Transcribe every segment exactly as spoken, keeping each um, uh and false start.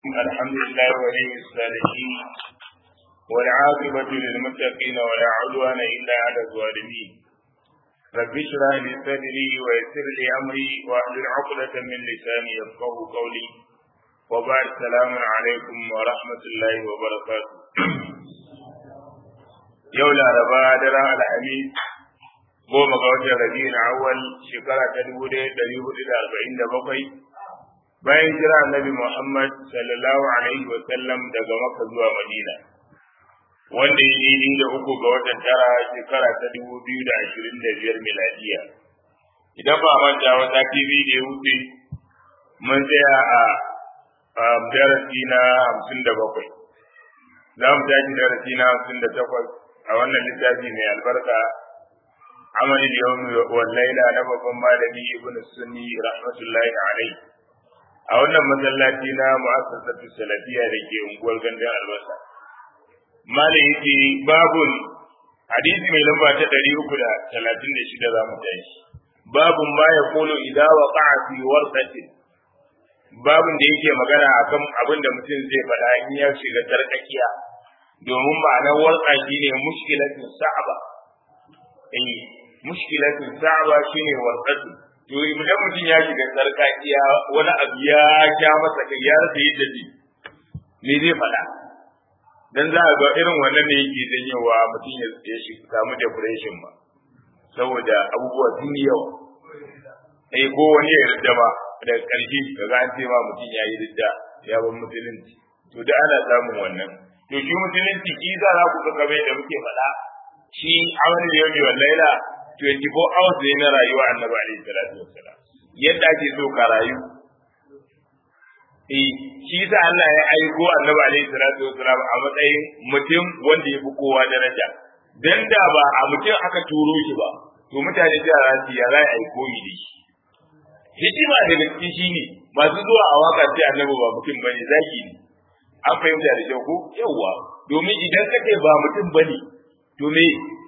الحمد لله ولي الصالحين والعاقبة للمتقين ولا عدوان إلا على الظالمين. رب اشرح لي صدري ويسر لي أمري واحلل عقدة من لساني يفقه قولي. وبعد السلام عليكم ورحمة الله وبركاته. يولا ربا درا الحميد goma ga watan Rabiul Awwal shekara ta dubu ɗaya da ɗari hudu da arba'in da bakwai bayan jira Annabi Muhammad sallallahu alaihi wa sallam daga Makka zuwa Madina, wanda ya yi da uku ga watan tara shekara ta dubu biyu da ashirin da biyar miladiya. Idan ba manta wata T V da ya wuce mun tsaya a darasi na hamsin da bakwai, za mu tashi darasi na hamsin da takwas a wannan littafi mai albarka عمل اليوم والليلة نبقى مالبي ابن السني رحمة الله عليه أولا مسلاتنا مؤسسة السلفية لكي أنقول قندها البصر مالي باب حديث من لما تدري أكلا ثلاثين شدة متعيش باب ما يقول إذا وقع في ورطة باب da yake magana akan abin da mutum zai faɗa in ya shiga tarkakiya, domin ma'anar warka shine mushkilatin sa'aba eh mushkilatin sa'aba shine warqatu. To idan mutum ya shiga sarkakiya wani abu ya sha masa kai ya rasa yadda ji me zai faɗa, dan za a ga irin wannan ne yake janyewa mutum ya ya shiga samu depression ba, saboda abubuwa sun yi yawa eh ko wani ya ridda ba da ƙarshe kaga an ce ma mutum ya yi ridda ya bar musulunci. To da ana samun wannan. To shi musulunci ki za ku ga kamar da muke faɗa, shi amal yawmi wal laila twenty-four hours ne na rayuwa annabi alaihi salatu wassalam, yadda ake so ka rayu. Eh shi sa Allah ya aiko annabi alaihi salatu wassalam a matsayin mutum wanda ya fi kowa daraja, dan da ba a mutum aka turo shi ba to mutane da rasu ya zai aiko yi da shi. Hikima da gaske shi ne masu zuwa a waka sai annabi ba mutum bane zaki ne, an fahimta da kyau ko yawa, domin idan kake ba mutum bane to me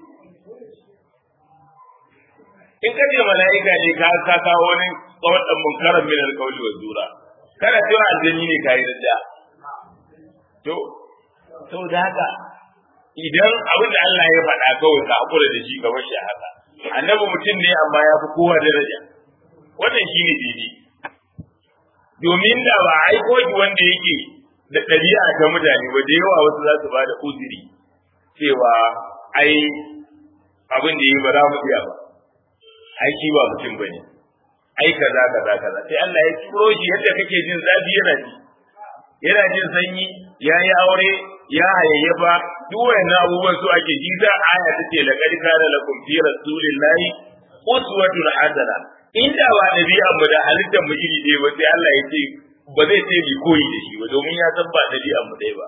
in ka ce mala'ika ne ka ka kawo wani tsawon dan munkaran min alqawli wa zura, kana cewa aljanni ne kai da to saboda haka idan abin da Allah ya faɗa kawai ka hakura da shi gaba shi haka. Annabi mutum ne amma ya fi kowa daraja, wannan shine daidai, domin da ba aiko shi wanda yake da ɗabi'a ta mutane ba da yawa wasu za su ba da uzuri cewa ai abin da yi ba za mu iya ba, ai shi ba mutum bane, ai kaza kaza kaza. Sai Allah ya turo shi yadda kake jin zafi yana ji, yana jin sanyi, ya yi aure, ya hayayyafa, duk wayannan abubuwan su ake ji. Da aya tace laqad kana lakum fi rasulillahi uswatun hasana. Inda ba dabi'an mu da halittar mu iri ɗaya ba sai Allah ya ce ba zai ce mi koyi da shi ba, domin ya san ba dabi'an mu ɗaya ba.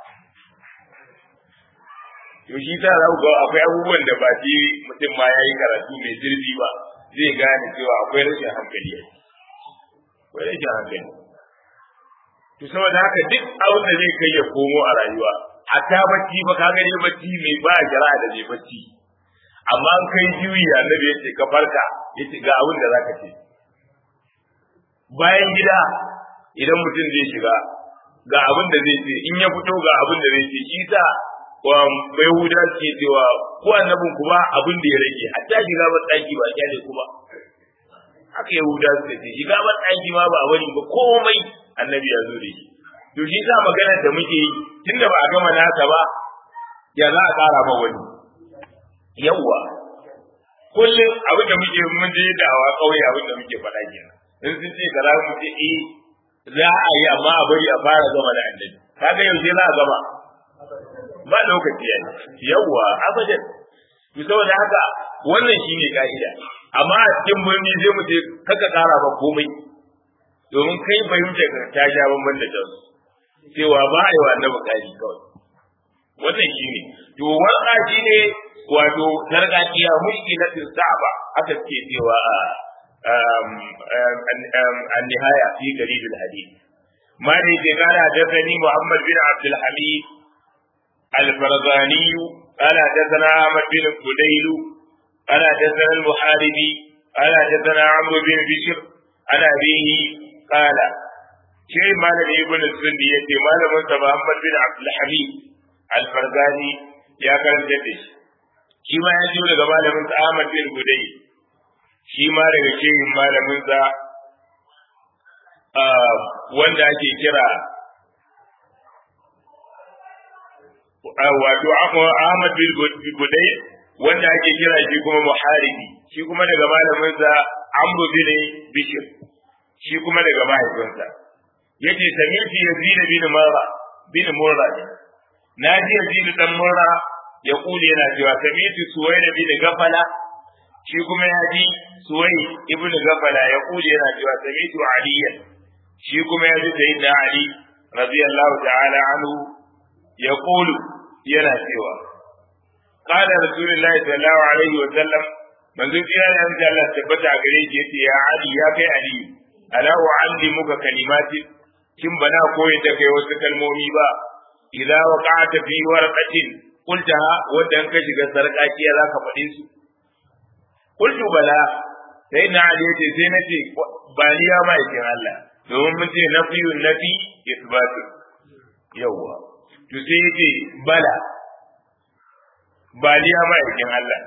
To shi ta za ga akwai abubuwan da ba shi mutum ma ya yi karatu mai zurfi ba zai gane cewa akwai rashin hankali a akwai rashin hankali. To saboda haka duk abin da zai kai ya komo a rayuwa, hatta bacci ba ka gane bacci mai ba jira da mai bacci, amma an kai juyi annabi ya ce ka farka ya ce ga abin da za ka ce. Bayan gida idan mutum zai shiga ga abin da zai ce, in ya fito ga abin da zai ce. Shi sa wa Yahuda ke cewa ko annabin ku ba abin da ya rage, hatta shiga ban daki ba kyale ku ba. Haka Yahuda suka ce shiga ban daki ma ba wani ba, komai annabi ya zo da shi. To shi sa magana da muke yi tunda ba a gama nasa ba ya za a kara ba wani. Yawwa kullum abin da muke mun je dawa kauye abin da muke faɗa kenan. In sun ce kaza mu ce eh za a yi, amma a bari a fara gama da annabi. Kaga yanzu za a gama ba lokaci ya yawwa abadan. To saboda haka wannan shine ka'ida, amma a cikin birni zai mu ce kaka kara ba komai, domin kai fahimta ka ta sha bamban da ta cewa ba a yi wa annabi kaji kawai. Wannan shine to warka shine wato tarkaciya mushkilatin sa'aba aka ce cewa an nihaya fi garib al-hadith. ما لي قال حدثني محمد بن عبد الحميد الفرزاني قال حدثنا احمد بن فديل قال حدثنا المحاربي قال حدثنا عمرو بن بشر عن ابيه قال shi malami ibn sundi yace malamin sa Muhammad bin Abdul Hamid al-Fargani ya karanta da shi shi ma ya jiyo daga malamin sa Ahmad bin Gudai shi ma daga shehin malamin sa wanda ake kira wato Ahmad bin Gudai wanda ake kira shi kuma Muharibi shi kuma daga malamin sa Amr bin Bishr shi kuma daga mahaifinsa yace sami'tu Yazid bin Murra bin Murra naji Yazid dan Murra ya kuli yana cewa sami'tu Suwayd bin Gafala shi kuma yaji Suwayd ibn Gafala ya kuli yana cewa sami'tu Ali shi kuma yaji Sayyidina Ali radiyallahu ta'ala anhu ya kulu yana cewa qala Rasulullahi sallallahu alaihi wa sallam manzo kira da Allah tabbata gare shi yace ya Ali ya kai Ali ala u'allimuka kalimati kin bana koyi da kai wasu kalmomi ba idza waqa'ta fi warqatin qultaha wadan ka shiga sarkakiya zaka faɗi su qultu bala sai na ali yace sai nace baliya ma yake Allah domin mun ce nafiyun nafi isbatu yawa to sai yace bala baliya ma yake Allah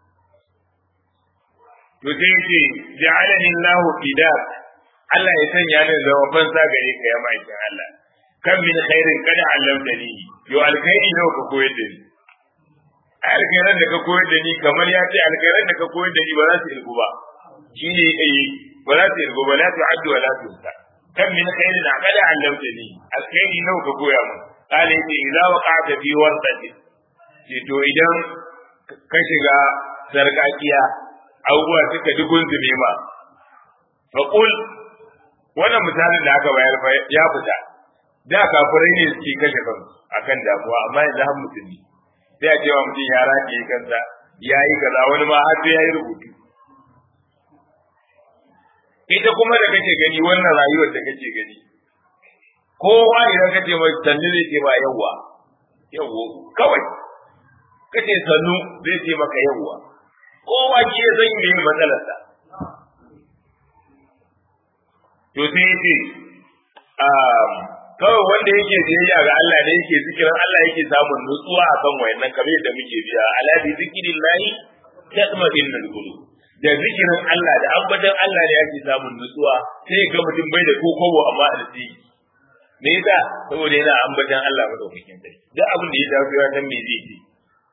to sai yace ja'alani Allahu fidak Allah ya sanya ni zama fansa gare ka ya ma'aikin Allah kan min khairin kada allamta ni yo alkhairi nawa ka koyar da ni alkhairan da ka koyar da ni kamar ya ce alkhairan da ka koyar da ni ba za su ilgu ba shine eh ba za su ilgu ba la tu'addu wa la tuhsa kan min khairin kada allamta ni alkhairi nawa ka koya mun kale ce idza waqa'ta fi warqati ce to idan ka shiga sarkakiya abubuwa suka dugun zume ma faqul wannan misalin da aka bayar ya fita da kafirai ne suke kashe kansu akan damuwa amma yanzu har musulmi sai a ce wa mutum ya rake kansa ya yi kaza wani ma har sai ya yi rubutu ita kuma da kake gani wannan rayuwar da kake gani kowa idan kace mai sannu zai ce ba yawwa yawwa kawai kace sannu zai ce maka yawwa kowa ki ya san me matsalarsa to sai yace kawai wanda yake biyayya ga Allah ne yake zikirin Allah yake samun nutsuwa akan wayannan kamar yadda muke biya ala bi zikrillahi tatma'innul qulub da zikirin Allah da ambatan Allah ne yake samun nutsuwa sai ga mutum bai da kokobo amma alji me yasa saboda yana ambatan Allah madaukakin sarki duk abin da ya dawo ya san me zai yi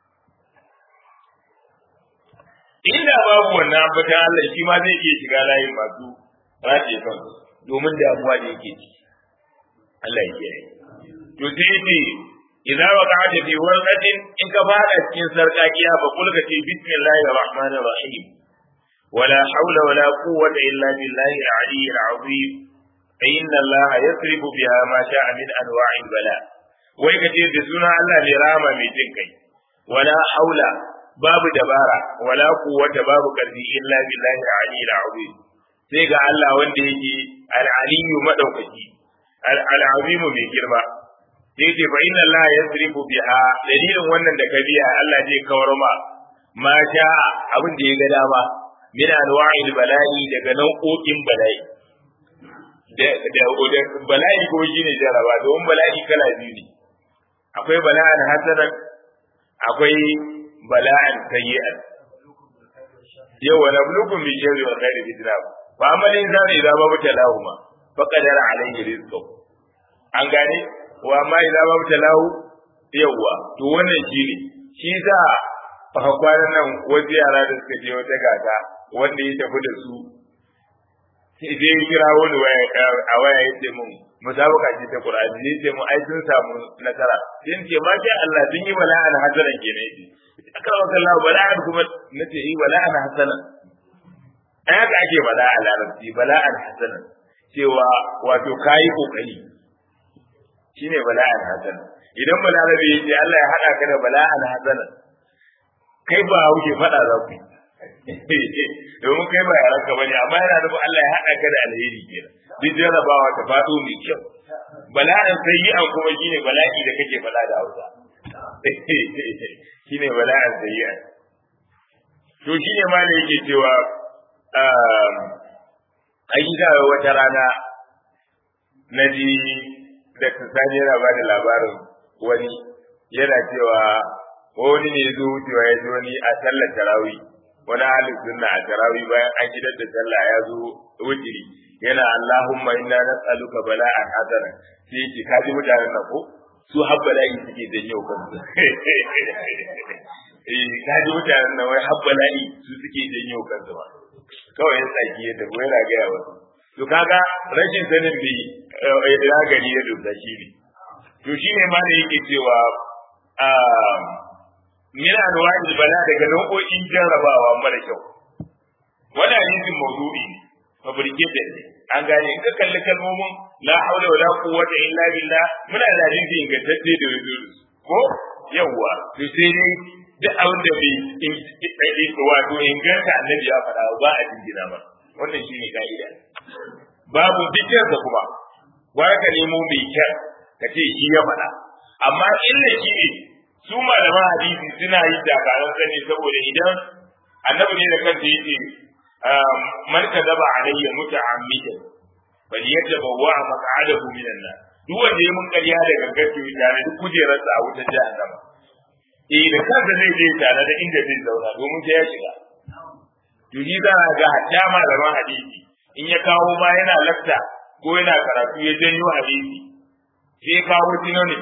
inda babu wannan ambatan Allah shi ma zai iya shiga layin masu race kan domin damuwa da yake ciki Allah ya kiyaye to sai yace idza waqa'ta fi warqatin in ka fada cikin sarkakiya fa kul ka ce bismillahir rahmanir rahim wala hawla wala quwwata illa billahi al-aliyyil azim inna allaha yasrifu biha ma sha'a min anwa'il bala wai ka ce da sunan Allah ne rama mai jin kai wala haula babu dabara wala quwwata babu karfi illa billahi al-aliyyil azim sai ga Allah wanda yake al-aliyyu madaukaki al-azimu mai girma sai ce fa inna Allah yasrifu biha dalilin wannan da ka biya Allah zai kawar ma ma sha abin da ya ga dama min anwa'il bala'i daga nau'o'in bala'i da da bala'i ko shine jaraba don bala'i kala biyu ne akwai bala'an hasanan akwai bala'an sayyi'an yawa nablukum bi sharri wa khairi fitna fa amalin zani da babu talahuma faqadara alayhi rizqahu an gane wa ma idza babtalahu yawa to wannan shine shi za fa kwanan nan wasu yara da suka je wata gata wanda ya tafi da su sai dai kira wani waya a waya yace mun musabaka ce ta Qur'ani yace mu ai sun samu nasara sai ce ma sha Allah sun yi bala'an hasanan kenan yace aka waka Allah bala'an kuma nace yi bala'an hasanan ai haka ake bala'a larabci bala'an hasanan cewa wato kayi kokari shine bala'an hasan idan balarabe yace Allah ya hada ka da bala'an hasan kai ba wuce fada za ku domin kai ba yaranka bane amma yana nufin Allah ya hada ka da alheri kenan duk jarabawa ta fado mai kyau bala'an sayyi'an kuma shine bala'i da kake fada da Hausa shine bala'an sayyi'an to shine ma ne yake cewa ayyuka wata rana na ji da tsani yana ba da labarin wani yana cewa wani ne zo wucewa ya ji wani a sallar tarawih wani halin sunna a tarawih bayan an gidan da sallah ya zo wutiri yana Allahumma inna nas'aluka bala'an hasana sai yake kaji mutanen nan ko su habbala'i suke janyo kansu eh kaji mutanen nan wai habbala'i su suke janyo kansu ba kawai ya tsaki ya tafi yana gaya wasu to kaga rashin sanin bi ya gari ya dubda shi ne to shine ma da yake cewa a min anwa'il bala daga nau'o'in jarrabawa mara kyau wannan hadisin mawdu'i ne fabricated ne an gane in ka kalli kalmomin la haula wala quwwata illa billah muna da hadisi ingantacce da yanzu ko yawa to sai dai duk abin da bai wato inganta annabi ya faɗa ba a jingina ba wannan shine ka'ida babu dukkan da kuma wai ka nemo mai kyau ka ce shi ya faɗa amma illa shi ne su malaman hadisi suna yi dakaran sani saboda idan annabi ne da kanta yake man kadaba alayya muta'ammidan bal yatabawwa maq'adahu minan nar duk wanda ya mun ƙarya da gangace tare da kujerarsa a wutar jahannama eh da kansa zai je tare da inda zai zauna domin sai ya shiga to shi za ga hatta malaman hadisi in ya kawo ma yana lafta ko yana karatu ya janyo hadisi sai kawo tinoni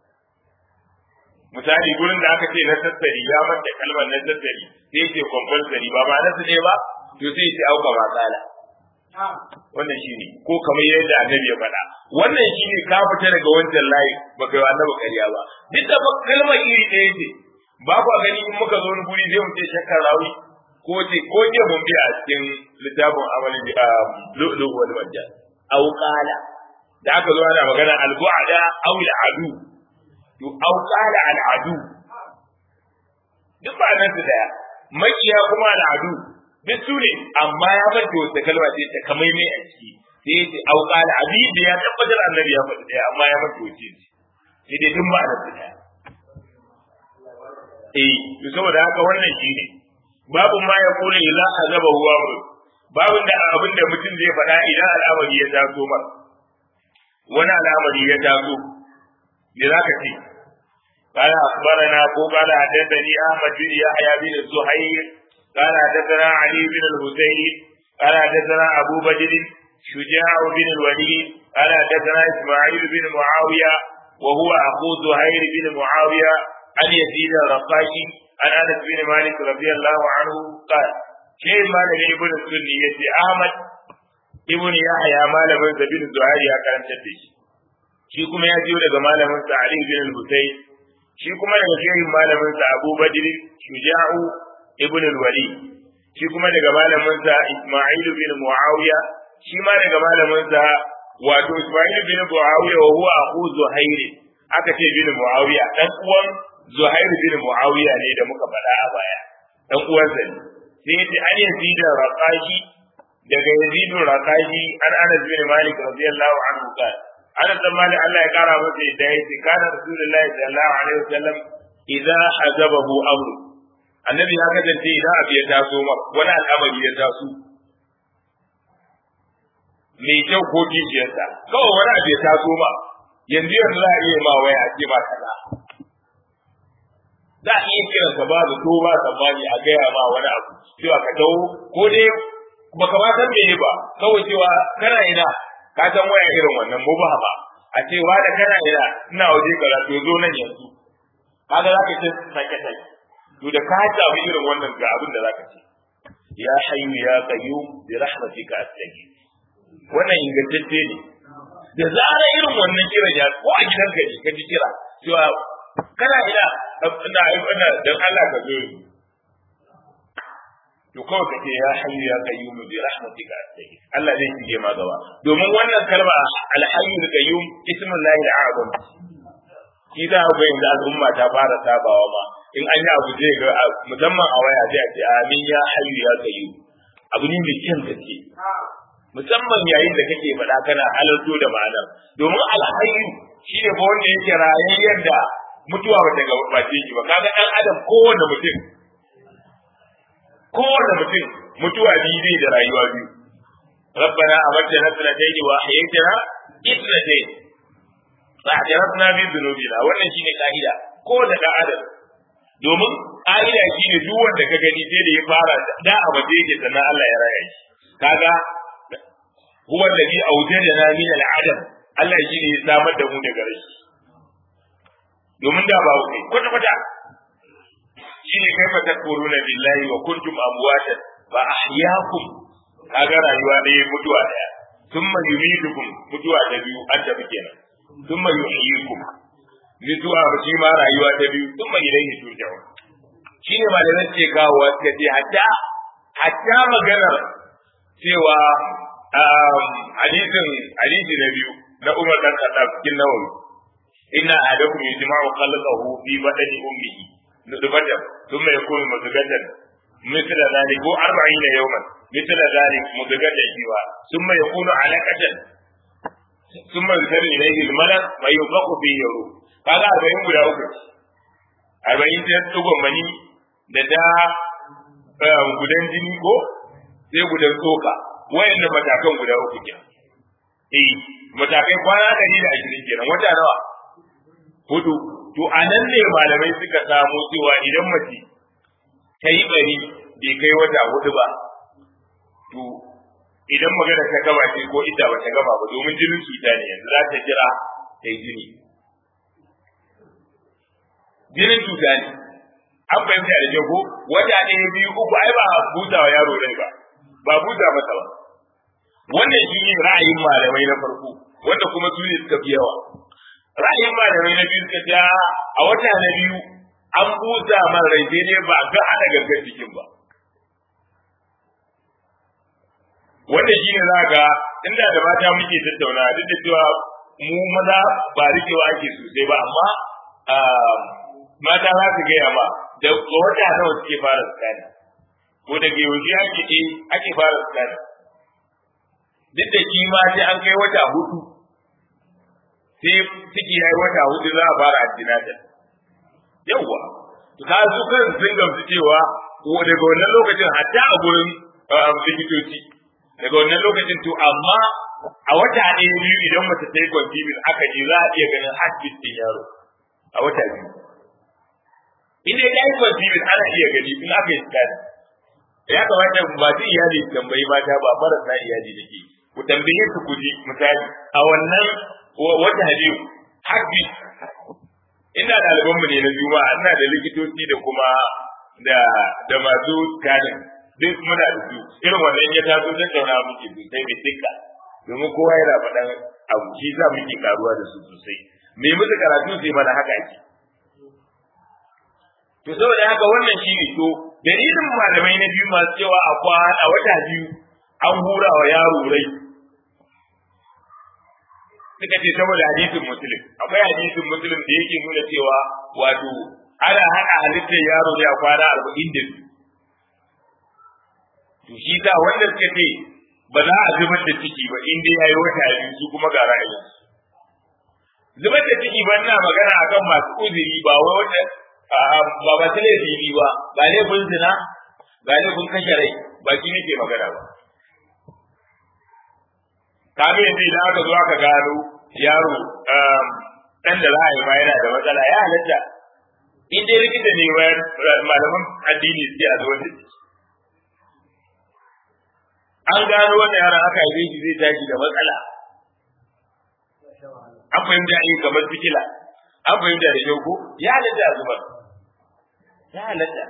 misali gurin da aka ce na tattari ya manta kalmar na tattari sai ce compulsory ba ma na su ne ba to sai ce auka ba tsala wannan shine ko kamar yadda annabi ya faɗa wannan shine ka fita daga wancan layi ba kai wa annabi ƙarya ba duk da kalmar iri ɗaya ce ba ku gani in muka zo wani guri zai mu ce shakkar rawi ko ce ko ke mun bi a cikin littafin amalin da lu'lu wal majal au qala da aka zo ana magana al-bu'ada aw al-adu to au qala al-adu duk ba nan su daya makiya kuma al-adu duk su ne amma ya fanta wata kalma ce ta kamai mai a ciki sai ya ce au qala abi da ya tabbatar annabi ya faɗi daya amma ya fanta wace ce sai dai duk ba nan su daya eh to saboda haka wannan shine babu ma ya kula ila azaba huwa babun da abin da mutum zai faɗa idan al'amari ya taso mar wani al'amari ya taso me zaka ce قال أخبرنا أبو قال حدثني أحمد بن يحيى بن الزهير قال حدثنا علي بن الحسين قال حدثنا أبو بدر شجاع بن الوليد قال حدثنا إسماعيل بن معاوية وهو أخو زهير بن معاوية عن يزيد الرقاشي عن أنس بن مالك رضي الله عنه قال شيء ما لم ابن السنية أحمد ابن يحيى ما لم بن زهير يا كلام تدش shi kuma ya jiyo daga malamin sa Ali bin al-Husayn shi kuma daga shehin malamin sa Abu Badr Shuja'u ibn al-Walid shi kuma daga malamin sa Isma'il bin Muawiya shi ma daga malamin sa wato Isma'il bin Muawiya wa huwa akhu Zuhair aka ce bin Muawiya dan uwan Zuhair bin Muawiya ne da muka faɗa a baya dan uwansa ne sai yace an Yazid al-Raqashi daga Yazid al-Raqashi an Anas bin Malik radiyallahu anhu qala ana tsammani Allah ya kara masa yadda ya ce kana rasulullahi sallallahu alaihi wasallam idza hazabahu amru annabi ya kasance idan abu ya taso ma wani al'amari ya taso mai kyau ko kishiyarsa kawai wani abu ya taso ma yanzu yanzu za a iya ma waya a ce ba kaza za a iya kiran ka ba zato ba tsammani a gaya ma wani abu cewa ka dawo ko dai baka ma san me ba kawai cewa kana ina ka san waya irin wannan mu ba ba a ce wa da kana ina ina waje gara to zo nan yanzu kaga zaka ce sake sake to da ka ta bi irin wannan ga abin da zaka ce ya hayyu ya qayyum bi rahmatika astaghfir wannan ingantacce ne da zara irin wannan kiran ya ko a gidan ka ka ji kira cewa kana ina ina ina dan Allah ka zo to kawai ka ce ya hayyu ya qayyum bi rahmatika astaghfir Allah zai shige ma gaba domin wannan kalma al hayyu al qayyum ismul lahi al azam shi da ga yanzu al'umma ta fara sabawa ma in an yi abu zai ga musamman a waya sai a ce amin ya hayyu ya qayyum abu ne mai kyan gaske musamman yayin da kake faɗa kana halarto da ma'ana domin al hayyu shine ba wanda yake rayayyen da mutuwa ba ta gabace shi ba kaga dan adam kowanne mutum kowane mutum mutuwa biyu zai da rayuwa biyu rabbana amatna sanatayn wa ahyaytana ithnatayn fa'tarafna bi dhunubina wannan shine kaida ko da dan adam domin kaida shine duk wanda ka gani sai da ya fara da abaje yake sannan Allah ya raya shi kaga huwa alladhi awjadana min al-adam Allah shine ya samar da mu daga rashi domin da ba wuce kwata kwata shine kaifa takfuruna billahi wa kuntum amwatan fa ahyaakum kaga rayuwa ne mutuwa daya thumma yumitukum mutuwa ta biyu an tafi kenan thumma yuhyikum mutuwa shi ma rayuwa ta biyu thumma ilayhi turja'un shine malaman ce kawo suka ce hatta hatta maganar cewa hadisin hadisi na biyu na Umar dan Khattab cikin Nawawi inna ahadakum yajma'u khalqahu fi badani ummihi nutfatan thumma yakunu mudghatan mithla dhalik wa arba'ina yawman mithla dhalik mudghatan jiwa thumma yakunu 'alaqatan thumma yursalu ilayhi al-malak wa yunfakhu fihi ruh kaga arba'in guda uku arba'in ta tsugon mani da da gudan jini ko sai gudan tsoka wayannan matakan guda uku kenan eh matakai kwana ɗari da ashirin kenan wata nawa hudu to anan ne malamai suka samu cewa idan mace ta yi bari bai kai wata hudu ba to idan magana ta gaba ce ko ita ba ta gaba ba domin jinin cuta ne yanzu za ta jira ta yi jini jinin cuta ne an fahimta da jago wata ɗaya biyu uku ai ba buta wa yaro rai ba ba buta masa ba wannan shi ne ra'ayin malamai na farko wanda kuma su ne suka fi yawa ra'ayin malamai na biyu suka ce a wata na biyu an buta man rai sai ne ba ga hada gangan jikin ba wanda shi ne za ga inda da mata muke tattauna duk da cewa mu maza ba rikewa ake sosai ba amma mata za su gaya ma da wata nawa suke fara tsakani ko da yaushe ake ce ake fara tsakani duk da kima sai an kai wata hudu sai ciki yayi wata hudu za a fara antinata yawwa to ka su kan sun gamsu cewa ko daga wannan lokacin hatta a gurin likitoci daga wannan lokacin to amma a wata ɗaya biyu idan mace ta yi kwantimin aka je za a iya ganin heartbeat din yaro a wata biyu inda ya yi kwantimin ana iya gani in aka yi tsari ya kamata masu iyali tambayi mata ba marasa iyali da ke ku tambaye su ku ji misali a wannan wata biyu heartbeat ina ɗalibanmu ne na juma'a ina da likitoci da kuma da da masu kanin duk muna da su irin wannan ya taso zan tauna muke sosai mai tikka domin kowa yana faɗan abu shi za muke karuwa da su sosai me musu karatu sai mana haka ake to saboda haka wannan shi ne to dalilin malamai na biyu masu cewa a kwana wata biyu an hura wa yaro rai suka ce saboda hadisin muslim akwai hadisin muslim da yake nuna cewa wato ana haɗa halittar yaro ne a kwana arba'in da biyu to shi ta wanda suka ce ba za a zubar da ciki ba in dai yayi wata biyu su kuma ga ra'ayin zubar da ciki ba ina magana akan masu uzuri ba wai wata ba ba ta laifi ba ba laifin zina ba laifin kashe rai ba shi nake magana ba kaga yanzu idan aka zo aka gano yaro dan da za a yi ma yana da matsala ya halatta in dai likita ne bayan malaman addini sai a zo da an gano wannan yaron aka yi shi zai tashi da matsala an fahimta ne kamar sikila an fahimta da yau ko ya halatta a zubar ya halatta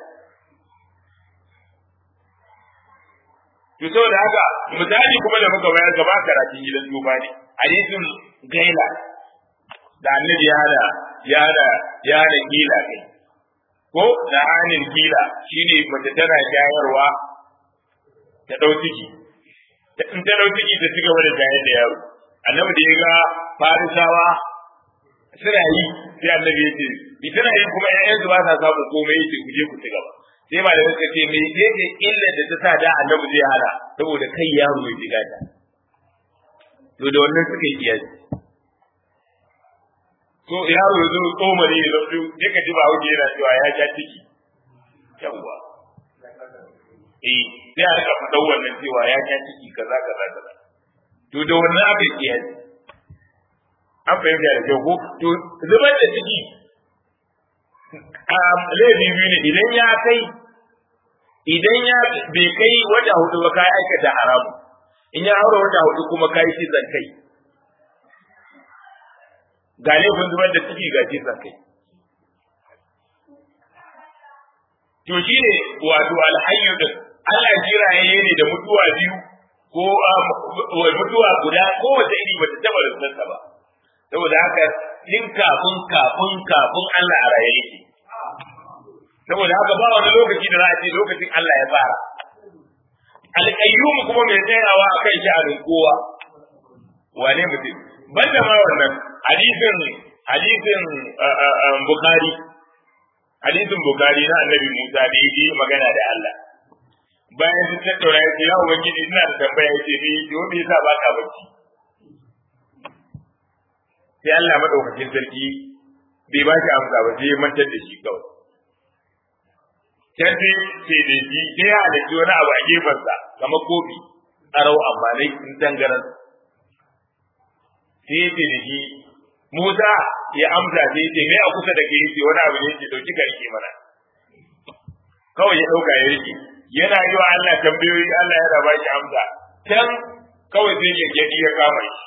to saboda haka misali kuma da muka bayar gaba karatun gidan duba ne hadisin gaila da annabi ya da ya da ya da gila kai ko da anin gila shine mace tana shayarwa ta dau ciki in ta dau ciki ta cigaba da shayar da yaro annabi da ya ga farisawa suna yi sai annabi ya ce bi tana yi kuma ƴaƴansu ba sa samu komai yace ku je ku ci gaba sai ma da suka ce me yake illar da ta sa da annabi zai hada saboda kai yaro ya jiga ta to da wannan suka yi kiyasi to yaro ya zo komare ya zo sai ka ji ba wuce yana cewa ya ja ciki yawa eh sai a rika faɗan wannan cewa ya ja ciki kaza kaza kaza to da wannan aka yi kiyasi an fahimta da kyau ko to zubar da ciki a laifi biyu ne idan ya kai idan ya bai kai wata hudu ba kai aikata haramu in ya haura wata hudu kuma kai kisan kai ga laifin zubar da ciki ga kisan kai to shi ne wato alhayyu din Allah jiraye ne da mutuwa biyu ko mutuwa guda ko wata iri bata taba rubuta ba saboda haka din kafin kafin kafin Allah a raye yake saboda haka ba wani lokaci da za a ce lokacin Allah ya fara alƙayyum kuma mai tsayawa akan sha'anin kowa wane mutum banda ma wannan hadisin hadisin Bukhari hadisin Bukhari na Annabi Musa da yake magana da Allah bayan sun tattauna ya ce ya ubangiji ina da tambaya ya ce ni to me yasa baka bacci sai Allah madaukakin sarki bai ba shi amsa ba sai mantar da shi kawai sai sai da shi sai ya da wani abu a gefensa kamar kofi tsarau amma dai in tangaran sai ya ce da shi Musa ya amsa sai ya ce me a kusa da kai yace wani abu ne yace dauki ka rike mana kawai ya dauka ya rike yana yi wa Allah tambayoyi Allah ya raba shi amsa can kawai sai ya gadi ya kama shi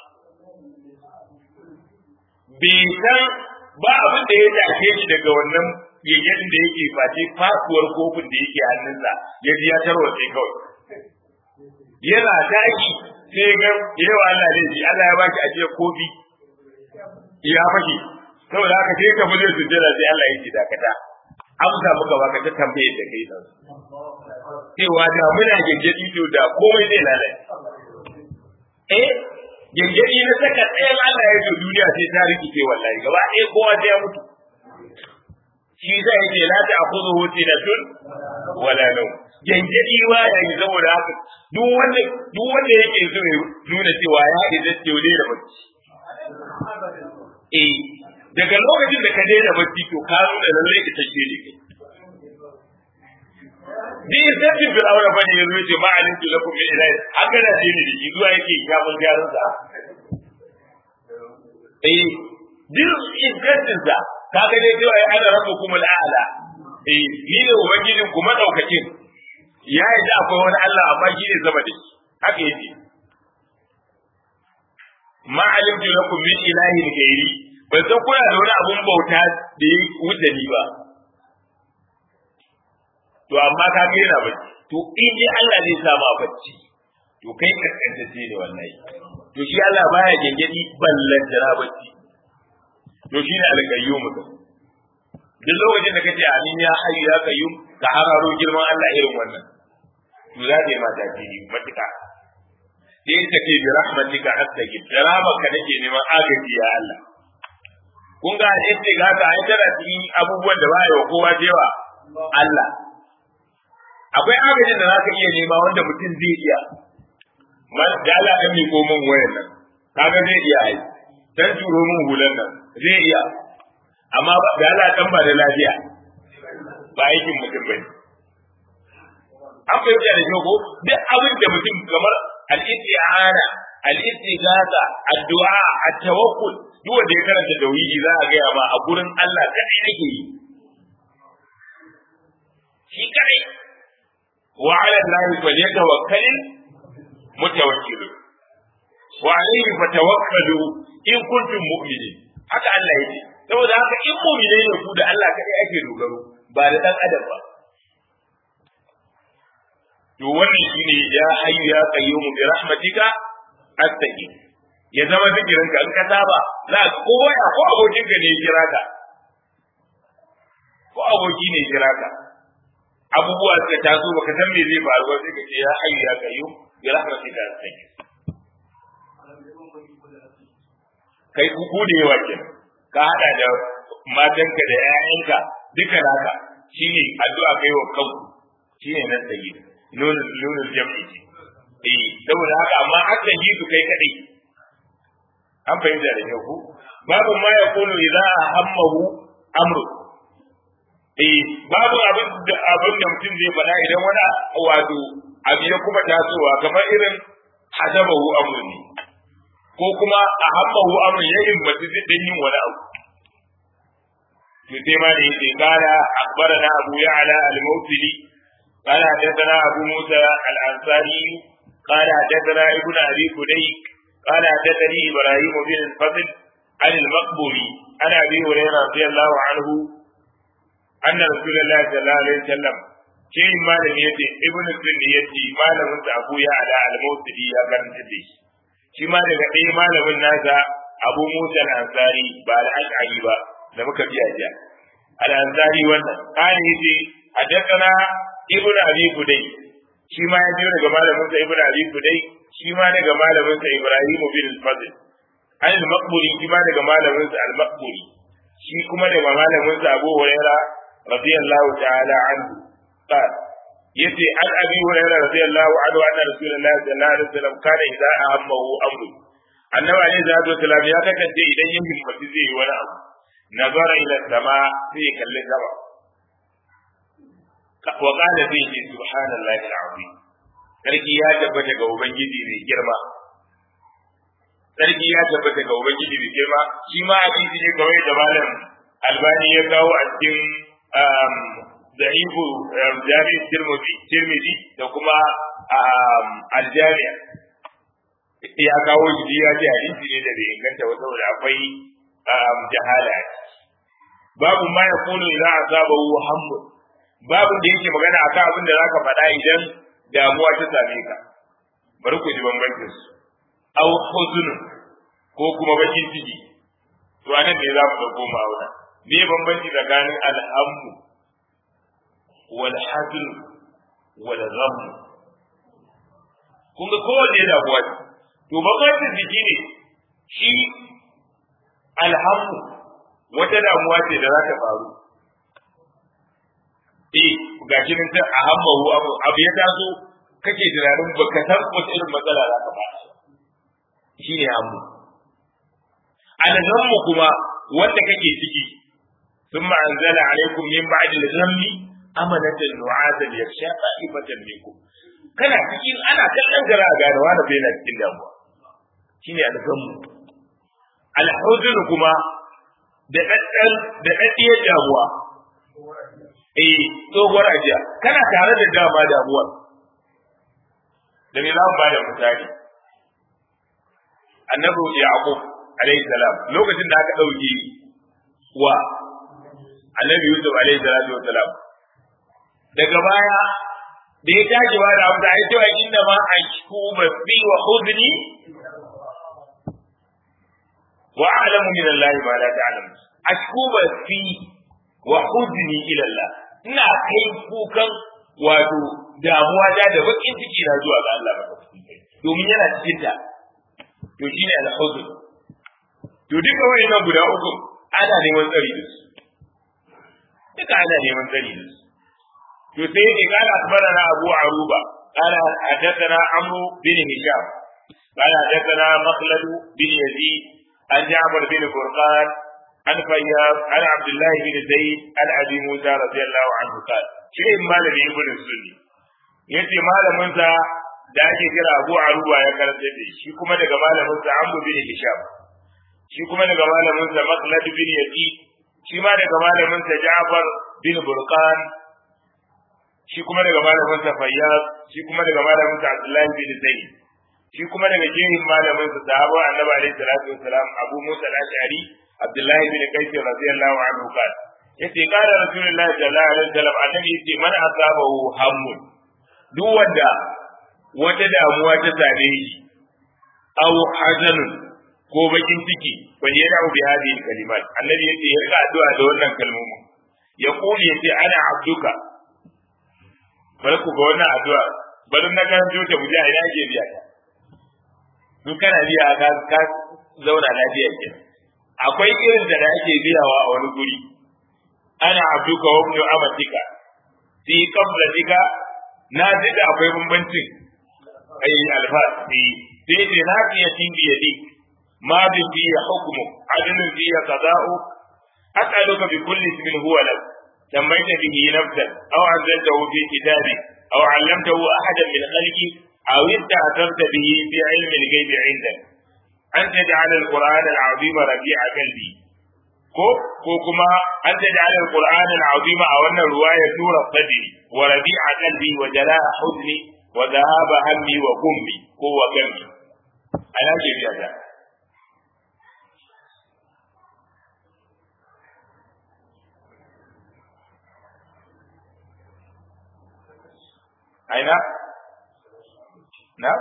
bai san ba abin da ya tashe shi daga wannan yayyen da yake face fasuwar kofin da yake hannunsa ya ji ya tarwace kawai yana tashi sai ga yawa Allah ne shi Allah ya baki ajiya kofi ya fashi saboda haka sai ka bude su jira sai Allah ya ji dakata amsa muka baka ta tambaye da kai dan cewa da muna gengedi to da komai zai lalace eh gengedi na saka tsayin Allah ya ji duniya sai ta rikice wallahi gaba ɗaya kowa sai ya mutu shi zai ce la ta akhudhu tinatun wala naw gengedi wa yayi saboda haka duk wanda duk wanda yake so ya nuna cewa ya yi da teole da bacci eh daga lokacin da ka daina bacci to ka nuna lalle ka tace ne kai din sai Fir'auna fa ne yazo ce ma'anin tu lakum min ilahi haka da shi ne shi zuwa yake kafin gyaran sa eh din izzatin sa kaga dai cewa ai ana rabbukum al'ala eh ni ne ubangijin ku madaukakin ya yi da akwai wani Allah amma shi ne sama da shi haka yake ma alimtu lakum min ilahin ghairi ban san kuna da wani abun bauta da ya wuce ni ba to amma ka ga yana bacci to in dai Allah zai sa ma bacci to kai kaskantacce ne wallahi to shi Allah baya gengedi ballan jira bacci to shi ne al-qayyum mutum duk lokacin da kace amin ya hayyu ya qayyum ka hararo girman Allah irin wannan to za ka yi mata jini matuka sai ta ce bi rahmatika astagid da rahmatka nake neman agaji ya Allah kun ga yace ga ka ai tana cikin abubuwan da baya wa kowa cewa Allah akwai agajin da zaka iya nema wanda mutum zai iya man da Allah ya miko min wayar nan kaga zai iya ai dan turo min hulan nan zai iya amma da Allah dan ba da lafiya ba aikin mutum bane an fahimta da ko duk abin da mutum kamar al-isti'ana al-istighatha addu'a at-tawakkul duk wanda ya karanta tauhidi za a gaya ma a gurin Allah kadai ake yi shi kadai wa 'ala Allahi falyatawakkalul mutawakkilun wa 'alayhi fatawakkalu in kuntum mu'minin haka Allah yake saboda haka in mu'minai ne ku da Allah kadai ake dogaro ba da dan adam ba to wannan shine ya hayyu ya qayyum bi rahmatika astaqi ya zama zikirin ka in ka saba za ka ko ya ko abokin ka ne ya kira ka ko aboki ne ya kira ka abubuwa suka taso baka san me zai faru ba sai ka ce ya hayyu ya qayyum bi rahmatika astaqi kai kuku da yawa kenan ka hada da matanka da 'ya'yanka duka naka shine addu'a kai wa kanku shine nan tsaye nunul nunul jam'i eh saboda haka amma hakan yi su kai kadai an fahimta da kyau ko babu ma ya kulu idza hammahu amru eh babu abin da abin da mutum zai faɗa idan wani wato abu ya kuma tasowa kamar irin hajabahu amru ne ko kuma a hammahu amrun ya himmatu dan yin wani abu to sai ma da yake kana akbarana abu ya'la al-mawsili qala hadathana abu musa al-ansari qala hadathana ibn abi kudayk qala hadathani ibrahim bin al-fadl عن المقبوري عن ابي هريره رضي الله عنه ان رسول الله صلى الله عليه وسلم شيء ما لم يتي ابن السن يتي ما لم ابو يعلى الموسدي يا karanta da shi shi ma daga ɗaya malamin nasa abu musa al-ansari ba al-ash'ari ba da muka biya jiya al-ansari wannan kani yace hadathana ibn abi kudai shi ma ya biyo daga malamin sa ibn abi kudai shi ma daga malamin sa ibrahim bin al-fadl an al-maqburi shi ma daga malamin sa al-maqburi shi kuma daga malamin sa Abu Hurairah radiyallahu ta'ala anhu qala yace an Abi Hurairah radiyallahu anhu anna Rasulullahi sallallahu alaihi wasallam kana idza ahammahu amru annabi alaihi salatu wasallam ya kasance idan ya himmatu zai yi wani abu nazara ila sama sai ya kalli sama wa qala fi subhanallahi al-azim sarki ya tabbata ga ubangiji mai girma sarki ya tabbata ga ubangiji mai girma shi ma hadisi ne kawai da malam albani ya kawo a cikin da'ifu jami tirmidhi da kuma aljami ya kawo shi ya ce hadisi ne da bai inganta ba saboda akwai jahala babu ma ya kunu idan asabahu hammu babu da yake magana akan abin da zaka faɗa idan damuwa ta same ka bari ku ji bambancin su aw huzun ko kuma bakin ciki to anan ne za mu dauko ma'auna me bambanci tsakanin alhammu wal hazn wal gham kun ga kowanne da damuwa to bambancin jiki ne shi alhammu wata damuwa ce da za ta faru eh ga shi nan ta ahammahu abu abu ya taso kake tunanin baka san wata irin matsala za ka faɗi shi ne hammu alhammu kuma wanda kake ciki thumma anzala alaikum min ba'di al-ghammi amanatan nu'asan yakhsha qa'ibatan minkum kana cikin ana kallon gara a gane wani bai na cikin damuwa shine alhammu alhuzn kuma da daddan da daddiyar damuwa eh tsohuwar ajiya kana tare da dama damuwar da me za mu bada misali annabi yaqub alayhi salam lokacin da aka dauke wa annabi yusuf alayhi salatu wasalam daga baya da ya tashi ba da abu da ya cewa inda ma ashku bi wa huzni wa a'lamu min allahi ma la ta'lamu ashku bi wa huzni ila allah ina kai kukan wato damuwa da da bakin ciki na zuwa ga Allah ba domin yana cikin ta to shine al-huzn to duka wayannan guda uku ana neman tsari da su duka ana neman tsari da su to sai ne kana akbarana Abu Aruba kana hadathana Amru bin Hisham kana hadathana Makhlad bin Yazid an Ja'far bin Furqan an Fayyab an Abdullah bin Zayd an Abi Musa radiyallahu anhu qala shi malami ibn Sunni yace malamin sa da ake kira Abu Aruba ya karanta da shi kuma daga malamin sa Amr bin Hisham shi kuma daga malamin sa Makhlad bin Yazid shi ma daga malamin sa Ja'far bin Burqan shi kuma daga malamin sa Fayyaz shi kuma daga malamin sa Abdullah bin Zayd shi kuma daga jerin malamin sa sahaba Annabi alaihi salatu wassalam Abu Musa al-Ash'ari Abdullah bin Qais radiyallahu anhu qala yace qala Rasulullah sallallahu alaihi wasallam annabi yace man asabahu hammun duk wanda wata damuwa ta same shi aw hazanun ko bakin ciki wani yana bi hadhihi kalimat annabi yace ya ka addu'a da wannan kalmomin ya kuli yace ana abduka bari ku ga wannan addu'a bari na kan ta mu ji a ina ke biya ta in kana biya ka ka zauna lafiya ke akwai irin da ake biyawa a wani guri ana abduka wa ibnu amatika fi qablatika na ji da akwai bambancin ai alfas fi sai ce na fiye tingi yadi ma bi fi hukmu adalun fi qada'u as'aluka bi kulli ismin huwa lak sammaita bihi nafsan aw anzaltahu fi kitabik aw 'allamtahu ahadan min khalqik aw ista'tharta bihi fi 'ilmi al-ghayb 'indak an taj'ala al-qur'ana al-azim rabi'a qalbi ko ko kuma an taj'ala al-qur'ana al-azim a wannan ruwaya tura sadri wa rabi'a qalbi wa jala'a huzni wa dhahaba hammi wa gummi ko wa gammi ana ke biya da aina na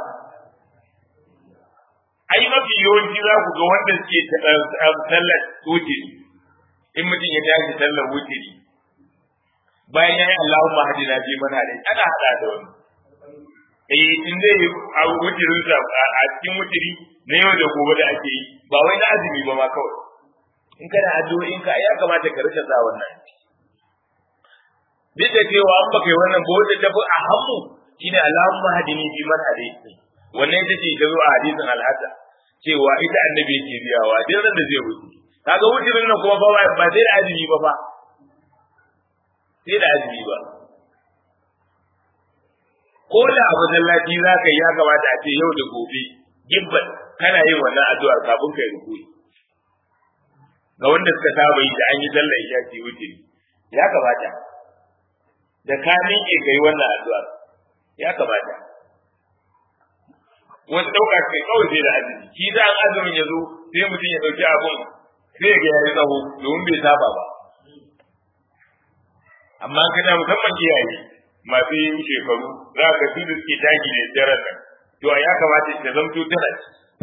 ai mafi yawanci za ku ga wanda suke sallar wutiri in mutum ya tashi sallar wutiri bayan ya yi Allahumma hadina fi man hadai ana hada da wani eh in dai a wutirin sa a cikin wutiri na yau da gobe da ake yi ba wai na azumi ba ma kawai in kana addu'o'in ka ya kamata ka rika sa wannan duk da cewa an baka yi wannan ba wanda tafi a hammu shine Allahumma hadini fi man hadai wannan ita ce ta zo a hadisin al-Hasan cewa ita annabi yake biyawa duk ran da zai wuce kaga wucirin nan kuma ba ba sai da azumi ba fa sai da azumi ba ko da abu zallaci za ka yi ya kamata a ce yau da gobe gibban kana yin wannan addu'ar kafin kai rukuyi ga wanda suka saba yi da an yi sallar isha ce wuciri ya kamata da ka miƙe kai wannan addu'ar ya kamata wasu ɗauka kai kawai sai da azumi shi da an azumin ya zo sai mutum ya ɗauki abun sai ga yayi tsawo domin bai saba ba amma kana musamman iyaye masu yin shekaru za ka su da suke dagi da daren nan to ya kamata ta zamto tana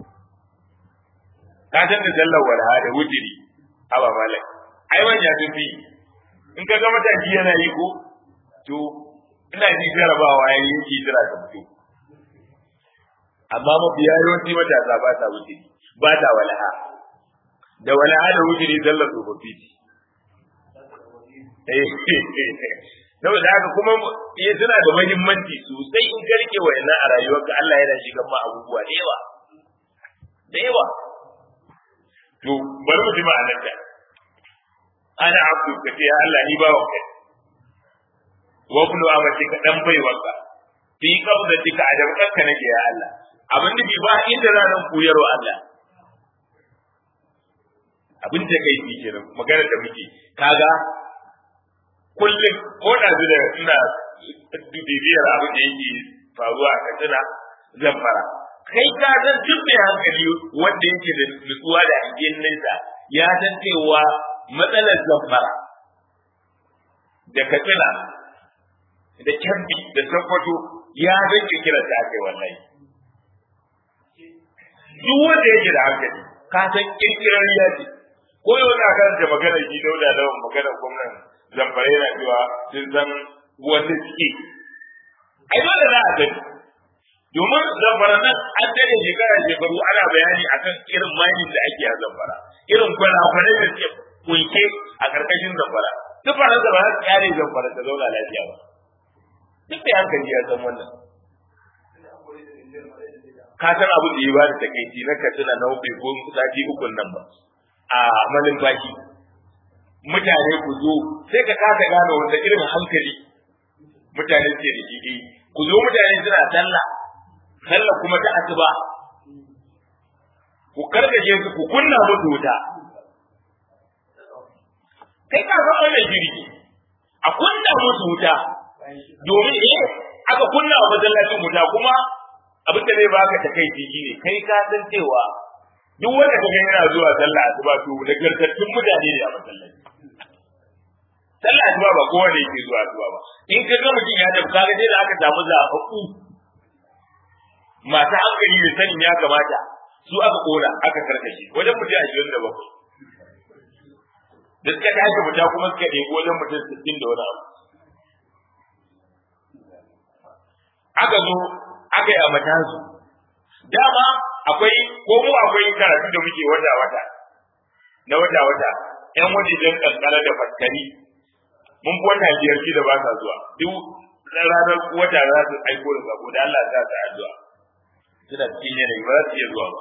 ka san da sallar walha da wujiri haba malai ai wanda sun fi in ka ga mataki yana yi ko to ina ji jarabawa yayin yake jira ta fito amma mafiya yawanci matasa ba ta wujiri ba ta wala'a da wala'a da wujiri zallar tsofaffi saboda haka kuma iya suna da muhimmanci sosai in ka rike wa'annan a rayuwarka Allah yana shiga ma abubuwa da yawa da yawa to bari mu ji ma'anar ta ana abdu ka ce Allah ni ba wanka wa ibnu amati ka dan baiwanka fi qabdatika adam kanka nake ya Allah abin da ba inda ranar koyarwa Allah abin da kai ki kenan magana da muke kaga kullum ko da da ina bibiyar abin da yake faruwa a Katsina Zamfara kai ka san duk mai hankali wanda yake da nutsuwa da hangen nesa ya san cewa matsalar Zamfara da Katsina da Kebbi da Sokoto ya zan kira ta kai wallahi duk wanda yake da hankali ka san kirkirar yaji ko yau na kan da magana shi dauda da magana gwamnan Zamfara yana cewa sun san wanda suke ai dole za a gani domin Zamfara nan an dade shekara shekaru ana bayani akan irin mining da ake a Zamfara irin kwana-kwanai da suke kunke a karkashin Zamfara duk ba nan da ba za su kyale Zamfara ta zauna lafiya ba duk da hankali ya san wannan ka san abin da ya ba da takaici na Katsina na uku ko sati uku nan ba a malin baki mutane ku zo sai ka kasa gane wanda irin hankali mutane ke da shi ku zo mutane suna sallah sallah kuma ta asuba ku karkaje su ku kunna musu wuta kai ka san wannan jirgi a kunna musu wuta domin eh aka kunna a masallacin wuta kuma abin da zai baka takaici shine kai ka san cewa duk wanda kaga yana zuwa sallah asuba to nagartattun mutane ne a masallaci sallah asuba ba kowa ne yake zuwa asuba ba in ka ga mutum ya tafi kaga dai da aka samu zafafu masu hankali da sanin ya kamata su aka kora aka karkashe wajen mutum ashirin da bakwai da suka tashi fita kuma suka ɗebi wajen mutum sittin da wani abu aka zo aka yi a matansu dama akwai ko mu akwai karatu da muke wata wata na wata wata yan wajejen kankara da faskari mun fi wata biyar da ba sa zuwa duk ranar wata za su aiko da sako da Allah za su addu'a suna cikin yanayi ba za su iya zuwa ba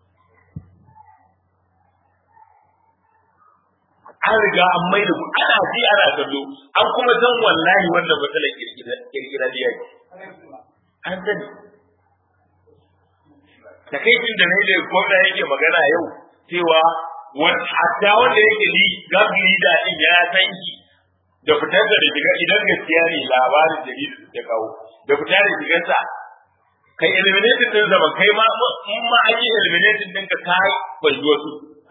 an riga an mai da ana ji ana kallo an kuma san wallahi wannan matsalar kirkira da yake an sani takaicin da ne da gwamna yake magana yau cewa hatta wanda yake li gab leader din ya san shi da fitar da diga idan gaskiya ne labarin jaridar da kawo da fitar da digarsa kai eliminated din zaman kai ma in ma an yi eliminated din ka kai bai wasu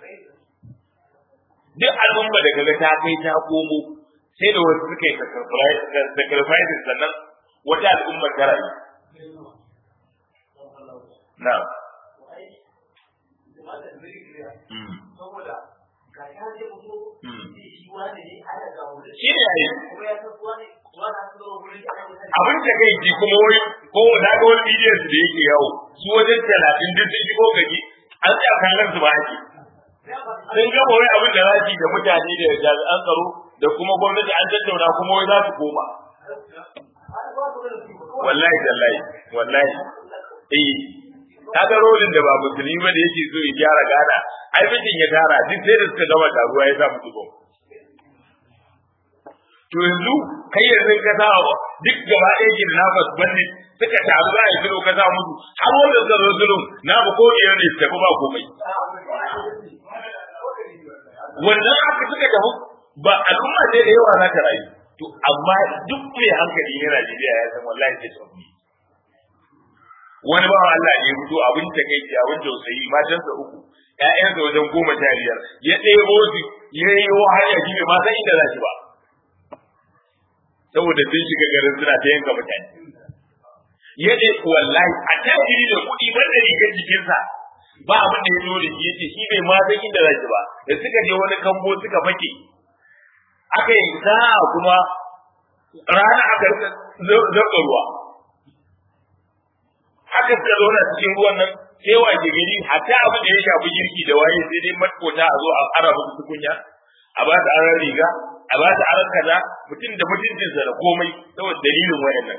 duk al'umma da kaga ta kai ta komo sai da wasu suka yi sacrifice sannan wata al'umma ta rayu na shi ne yayi abin da kai ji kuma wai ko na ga wani bidiyon su da yake yawo su wajen talatin duk sun shigo gaji an tsaya kallon su ba ake sun gama wai abin da za su yi da mutane da jami'an tsaro da kuma gwamnati an tattauna kuma wai za su koma wallahi tallahi wallahi eh kaga rolin da ba musulmi ba da yake so ya gyara gana ai mijin ya tara duk sai da suka gama taruwa ya sa musu gom to yanzu kai yanzu ka sa duk gaba ɗaya ke da nafas bane suka taru za a yi zuro ka sa musu har wanda suka zo zuro na ba ko iya ne su tafi ba komai wannan aka suka tafi ba al'umma ce da yawa za ta rayu to amma duk mai hankali ne Najeriya ya san wallahi sai sauki wani bawa Allah ne fito abin ta kai ki abin tausayi matansa uku ƴaƴansa wajen goma sha biyar ya ɗebo su ya yi hanya shi ne ma san inda za shi ba saboda sun shiga garin suna ta yanka mutane ya ce wallahi a tajiri da kuɗi ban da rigar jikinsa ba abin da ya zo da shi ya ce shi bai ma san inda za shi ba da suka je wani kambo suka fake aka yi sa'a kuma rana aka zaɓa ruwa haka suka zauna cikin ruwan nan sai wa ke gari hatta abin da ya shafi girki da waye sai dai matkota a zo a ara musu tukunya a ba ta aran riga a ba ta aran kaza mutum da mutuncinsa da komai saboda dalilin wayannan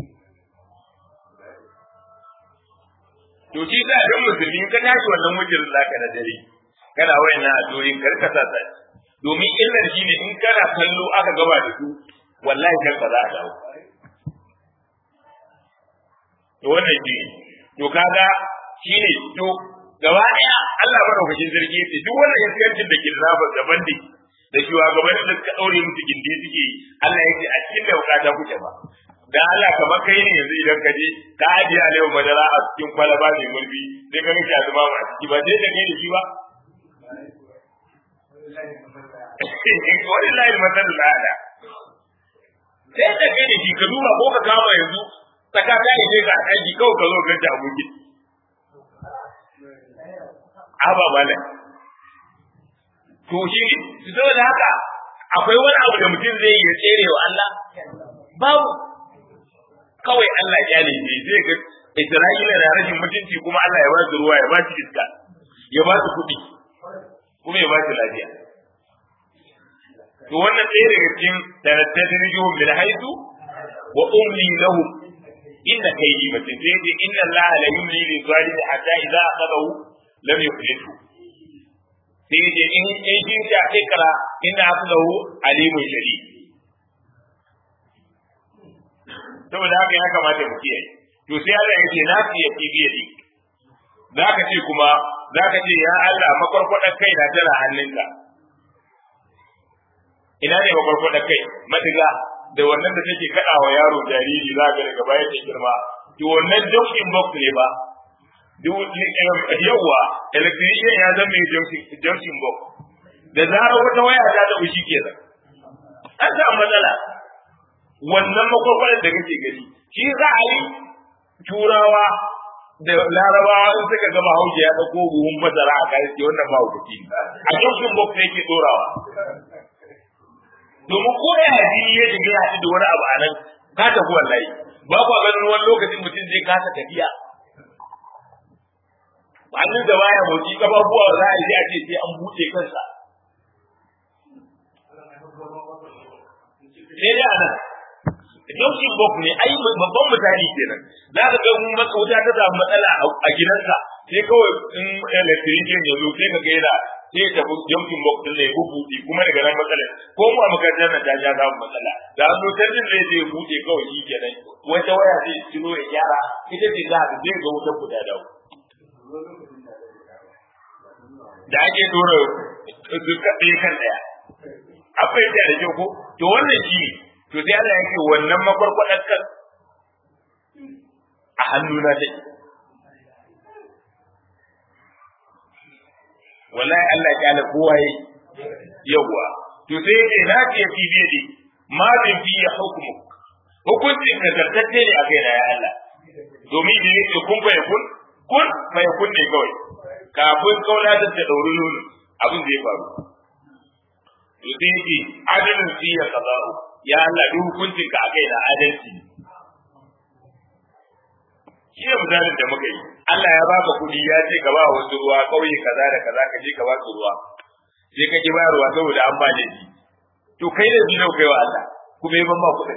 to shi da dan musulmi ka tashi wannan mujirin zaka na dare kana wayannan addu'o'in karka sa sai domin illar shi ne in kana kallo aka gaba da su wallahi kan ka za a dawo to wannan shi to kaga shi ne to gaba ɗaya Allah madaukakin sarki yace duk wannan iskancin da kidnapper daban ne da shugabannin da suka daure musu gindi suke yi Allah yace a cikin da bukata kuke ba da Allah kamar kai ne yanzu idan ka je ka ajiye alewa madara a cikin kwalaba mai murfi sai ka rike azuma a ciki ba sai ka kai da shi ba wani layin matsar da ala sai da kai da shi ka duba ko ka kama yanzu tsaka ta yi sai ka aiki kawai ka zo ka ta abokin aba malam to shi su zo da haka akwai wani abu da mutum zai yi tsere wa Allah babu kawai Allah ya ne zai ga Isra'ila da rashin mutunci kuma Allah ya ba su ruwa ya ba su iska ya ba su kuɗi kuma ya ba su lafiya to wannan ɗaya daga cikin tanattadrijuhum bil haythu wa umli lahum inna kaydi matin sai dai inna Allah la yumli lil zalimi hatta idza aqadahu lam yuflithu sai dai in in shi ta ikra inna aqadahu alimun shadid saboda haka ya kamata mu kiyaye to sai Allah yake na fiye kibiyadi zaka ce kuma zaka ce ya Allah makwarkwadar kai na tana hannunka ina ne makwarkwadar kai madiga da wannan da take kada wa yaro jariri za ga daga baya ta girma to wannan junction box ne ba duk yawa electrician ya zama junction box da zarar wata waya ta da ushi kenan an samu matsala wannan makwarkwadar da kake gani shi za a yi turawa da larabawa in suka gama hauji ya dauko buhun madara a kai wannan ba hukunci a junction box ne yake dorawa domin ko ya ji ya shiga ya haɗu da wani abu a nan ka tafi wallahi ba kwa ganin wani lokacin mutum zai kasa tafiya hannun da baya motsi kafafuwa za a yi a ce sai an buɗe kansa sai dai a nan junction box ne ai babban misali kenan za ka ga mun maka wuta ta samu matsala a gidansa sai kawai in electrician ya zo sai ka ga yana sai ta junction box din ne bubuɗe kuma daga nan matsalar ko mu a makarantar nan ta ja samu matsala da an zo tarbin ne zai buɗe kawai shi kenan wata waya sai ciro ya gyara ita ce za ta zai ga wutar guda dawo da ake dora duka ɗaya kan ɗaya akwai da da ko to wannan shi to sai Allah yake wannan makwarkwadar kan a hannuna take wallahi Allah ya kala kowa yi yawa to sai yake na ce fi biyadi ma bin fi hukmu hukuncin ka zartacce ne a kai na ya Allah domin da yake kun fa yakun kun fa yakun ne kawai kafin kaula da ta dauri nunu abin zai faru to sai yake adalin fi ya qada'u ya Allah duk hukuncin ka a kai na adalci shi ne misalin da muka yi Allah ya baka kudi ya ce ka ba wasu ruwa kauye kaza da kaza ka je ka ba su ruwa sai ka ki bayarwa saboda an ba ne to kai da bi kai wa Allah kuma yi ban ba kudin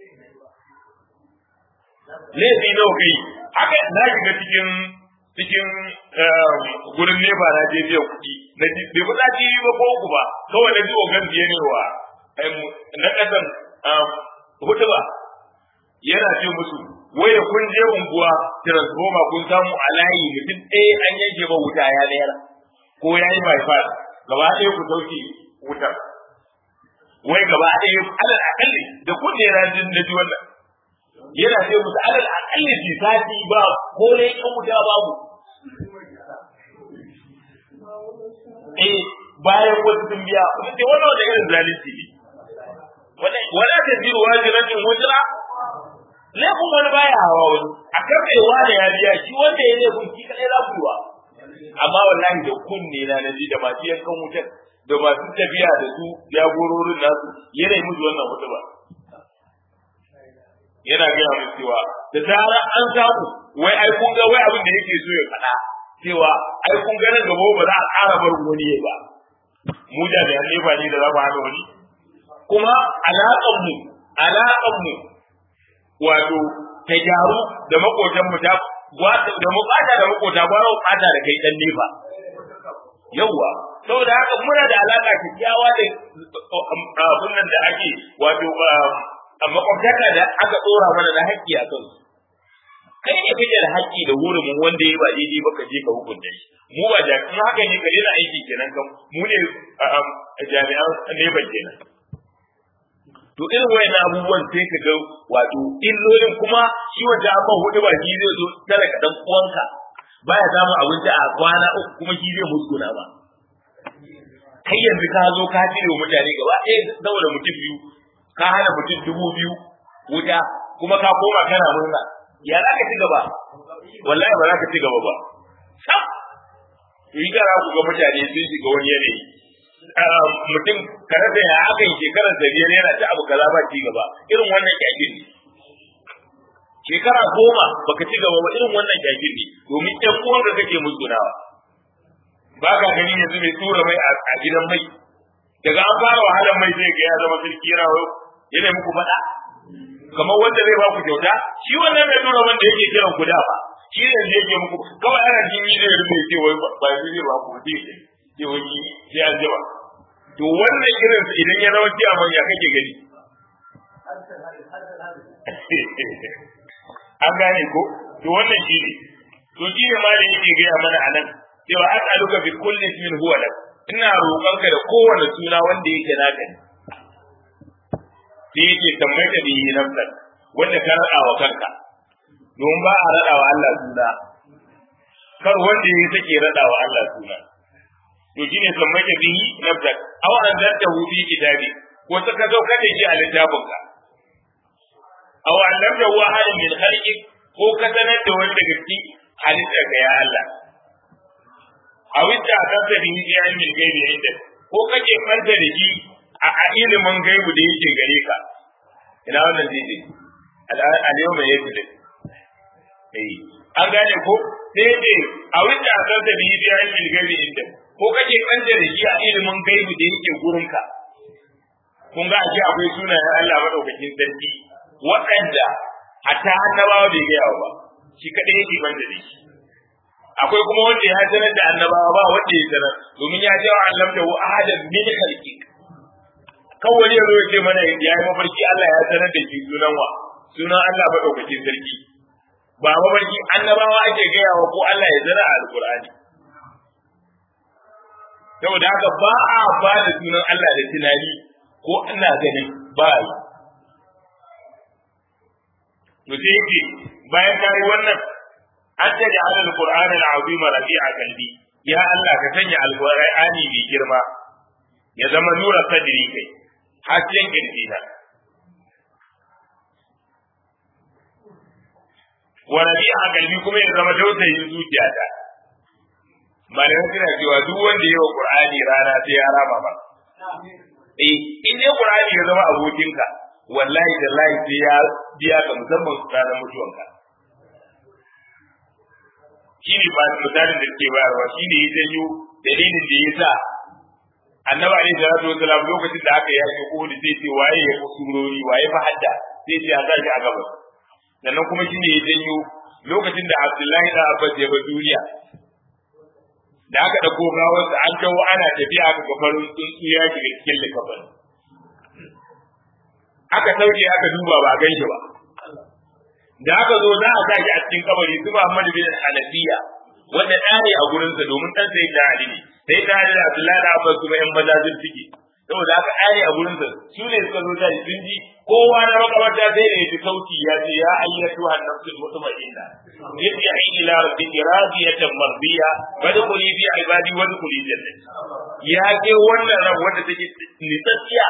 laifi nawa kai haka na shiga cikin cikin gurin nefa na je biya kuɗi na ji bai kuɗa ji ba ko uku ba kawai na ji ogan biye ne wa na ƙasan hutu ba yana ce musu wai da kun je unguwa transformer kun samu a layi mutum ɗaya an yanke ba wuta ya naira ko ya yi bypass gaba ɗaya ku sauke wutar wai gaba ɗaya alal akalli da kun ne rajin na ji wannan yana ce musu alal akalli shi sati ba ko ne kan wuta babu eh bayan wasu sun biya sai wannan wanda irin zalunci ne wala ta jiru wajiratin wajira laifin wani baya hawa wani a karfe wani ya biya shi wanda ya laifin shi kadai za ku yiwa amma wallahi da kunne na naji da masu yankan wutar da masu tafiya da su jagororin nasu yana yi musu wannan wata ba yana gaya musu cewa da zara an samu wai ai kun ga wai abin da yake so ya faɗa cewa ai kun ga nan gaba ba za a ƙara barin wani ya ba mu da da ne ba ne da za mu hana wani kuma alaƙar mu alaƙar mu wato ta gyaru da makotan mu ta da mu bata da makota gwara mu bata da kai dan nefa yawa saboda haka muna da alaka kyakkyawa da abun nan da ake wato makwabtaka da aka tsora mana da haƙƙi a kansu kai ne kake da haƙƙi da hurumin wanda ya ba daidai ba ka je ka hukunta shi mu ba da kuma haka ne ka daina aiki kenan kan mu ne jami'an nefa kenan to irin wayan abubuwan sai ka ga wato illolin kuma shi wanda amma hudu ba shi zai zo tare ka dan uwanka baya samun abinci a kwana uku kuma shi zai muskuna ba kai yanzu ka zo ka tire wa mutane gaba ɗaya saboda mutum biyu ka hana mutum dubu biyu wuta kuma ka koma kana murna ya za ka ci gaba wallahi ba za ka ci gaba ba sam yi gara ku ga mutane sun shiga wani yanayi mutum kare da ya aka yi shekarar da biyar yana ta abu kaza ba ci gaba irin wannan kyakin ne shekara goma baka ci gaba ba irin wannan kyakin ne domin ɗan uwan da kake musgunawa ba ka gani yanzu mai tura mai a gidan mai daga an fara wahalar mai zai ga ya zama sarki yana yana muku faɗa kamar wanda zai ba ku kyauta shi wannan mai tura wanda yake kiran ku da ba shi ne zai yake muku kawai ana jini zai rubuce ce wai ba zai ba ku ce ce wai sai an jima to wannan irin idan ya zama ciyaman ya kake gani an gane ko to wannan shi ne to shi ne malin yake gaya mana a nan cewa as'aluka bi kulli ismin huwa lak ina roƙonka da kowane suna wanda yake naka ne sai yake tambayta bi nafsan wanda ka rada wa kanka don ba a rada wa Allah suna kar wanda yake take rada wa Allah suna to shine tambayta bi nafsan aw an zanta hu fi kitabi ko ta ka zo kada shi a littafin ka aw an lamda wa halin min khalqik ko ka sanar da wani daga cikin halittar ka ya Allah a wita a kansa da yi ya min gaibi inda ko kake kanta da shi a ilimin gaibu da yake gare ka ina wannan zai ce al-yawm yajid eh an gane ko sai dai a wita a kansa da yi ya min gaibi inda ko kake kanta da shi a ilimin gaibu da yake gurin ka kun ga ashe akwai sunayen Allah madaukakin sarki waɗanda hatta annabawa bai gaya ba shi kadai yake banda da shi akwai kuma wanda ya sanar da annabawa ba wanda ya sanar domin ya ce wa Allah da wa ahadan min khalqi kawai ya zo ya ce mana ya yi mafarki Allah ya sanar da shi sunan wa sunan Allah madaukakin sarki ba mafarki annabawa ake gaya wa ko Allah ya zara a alqur'ani saboda haka ba a ba da sunan Allah da tunani ko ina ganin ba yi to sai yake bayan kai wannan an ta ja'ala alqur'ana al'azima rabi'a qalbi ya Allah ka sanya alqur'ani mai girma ya zama nura sadri kai hasken kirjina wa rabi'a qalbi kuma ya zama dautayin zuciyata malaman suna cewa duk wanda ya yi wa qur'ani rana sai ya rama ba eh in dai qur'ani ya zama abokinka wallahi da lahi sai ya biya ka musamman ranar mutuwanka shi ne ba misalin da ke bayarwa shi ne ya janyo dalilin da ya sa annabi alaihi salatu wasalam lokacin da aka yaki Uhud sai ce waye ya kusurori waye fa hadda sai ce a zaki a gaba sannan kuma shi ne ya janyo lokacin da Abdullahi da Abbas ya bar duniya da aka dauko gawarsa an tawo ana tafiya aka ga farin tsuntsu ya shiga cikin likafin aka sauke aka duba ba gan shi ba da aka zo za a sa shi a cikin kabari su Muhammad bin Hanafiya wanda ɗane a gurinsa domin ɗan sai da Ali ne sai da Ali da Abdullahi da Abbas kuma ƴan mazajin suke saboda aka ɗane a gurinsa su ne suka zo da sun ji kowa na makabarta sai da yaji sauti ya ce ya ayyatu an-nafsul mutma'inna irji'i ila rabbiki radiyatan mardiya wadkhuli fi ibadi wadkhuli jannati ya ke wannan ran wanda take nitsatsiya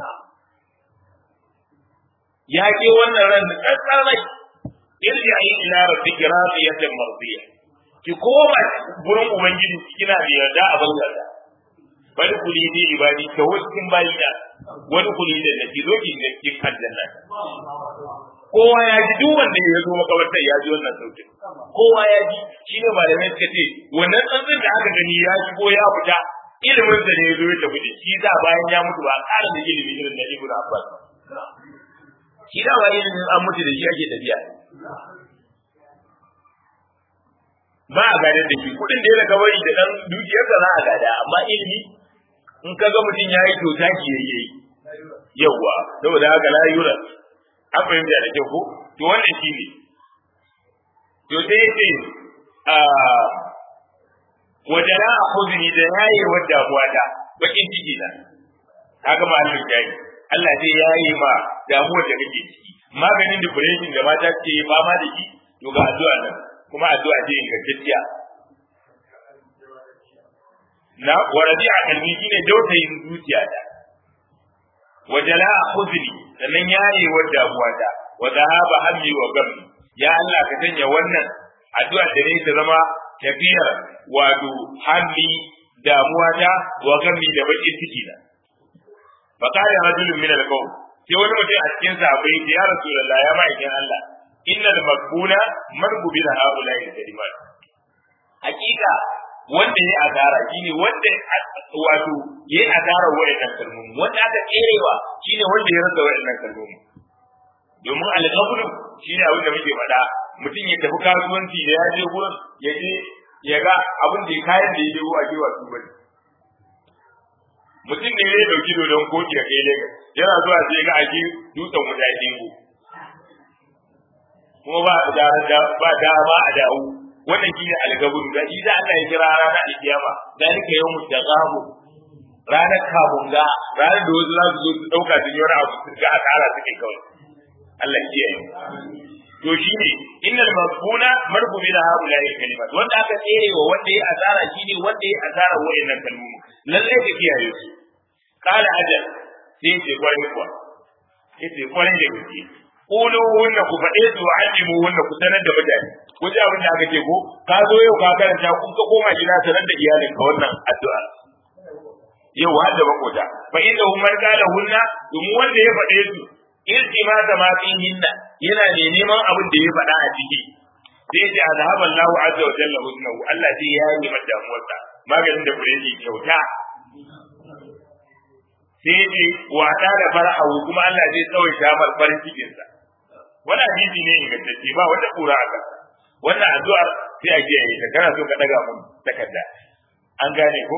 ya ke wannan ran tsatsar rai irji'i ila rabbiki radiyatan mardiya ki koma gurin ubangiji kina da yarda a bangarda bari kuli bi ibadi ta wasin bayina wani kuli da nake zo ki ne ki aljanna kowa ya ji duk wanda ya zo makabarta ya ji wannan sautin kowa ya ji shine malamai suka ce wannan tsantsin da aka gani ya shigo ya fita ilimin da ne ya zo ya tafi da shi da bayan ya mutu ba ƙara da ilimi irin da Ibn Abbas shi da ba ilimin an mutu da shi ake tafiya ba a gadar da shi kudin da ya daga bari da dan dukiyar da za a gada amma ilimi in ka ga mutum ya yi kyauta ki yayi yawa saboda haka la yura an fahimta da kyau ko to wannan shi ne to sai yace a wajara a huzni da yayi wadda buwata bakin ciki na kaga ma Allah ya yi Allah zai yayi ma damuwar da kake ciki maganin depression da mata ke fama da shi to ga addu'a nan kuma addu'a ce ingantacciya na waradi a kalmi shine dautayin zuciya da wajala huzni sannan yayi wadda buwata wa dhahaba hammi wa gammi ya Allah ka sanya wannan addu'a da ne ta zama tafiyar wato hammi damuwata wa gammi da bakin ciki na fa qala rajulun min al-qawm sai wani mutum a cikin sahabbai ya rasulullah ya ma'aikin Allah innal maqbuna marbubi da haula da kalimat hakika wanda yayi azara shine wanda wato yayi azara wayannan kalmomi wanda aka tserewa shine wanda ya rasa wayannan kalmomi domin al-qabru shine abin da muke faɗa mutum ya tafi kasuwanci da ya je gurin ya je ya ga abin da kayan da ya je a jewa su bane mutum ne ya dauki dodon koki da kai Lagos yana zuwa sai ga aji dutsen guda dingo kuma ba da ba da ba a dawo wannan shine algabun da shi da Allah ya kira rana da kiyama dalika yawmu taqabu ranar kabunga ranar da wasu za su zo su dauka su yora abu su ga asara suke kawai Allah ya kiyaye to shine innal maqbuna marbubi da haula ya kalimat wanda aka tsere wa wanda ya asara shine wanda ya asara wayannan kalmomi lalle da kiyaye su kala ajal sai ce kwarai kuwa yace kwarai da gaske kulu wanda ku faɗe su alimu wanda ku sanar da mutane ku ji abin da aka ce ko ka zo yau ka karanta kun ka koma gida sanar da iyalin ka wannan addu'a yau har da makota fa inda hum man qala hunna domin wanda ya faɗe su iltima da ma fihinna yana ne neman abin da ya faɗa a ciki sai ce azhaba Allahu azza wa jalla husnahu Allah sai ya yi mata damuwarsa maganin da fure kyauta sai ce wa da fara'u kuma Allah zai tsawaita mar farin cikin sa wannan hadisi ne ingantacce ba wata kura aka wannan addu'ar sai a je yi ta kana so ka daga mun takarda an gane ko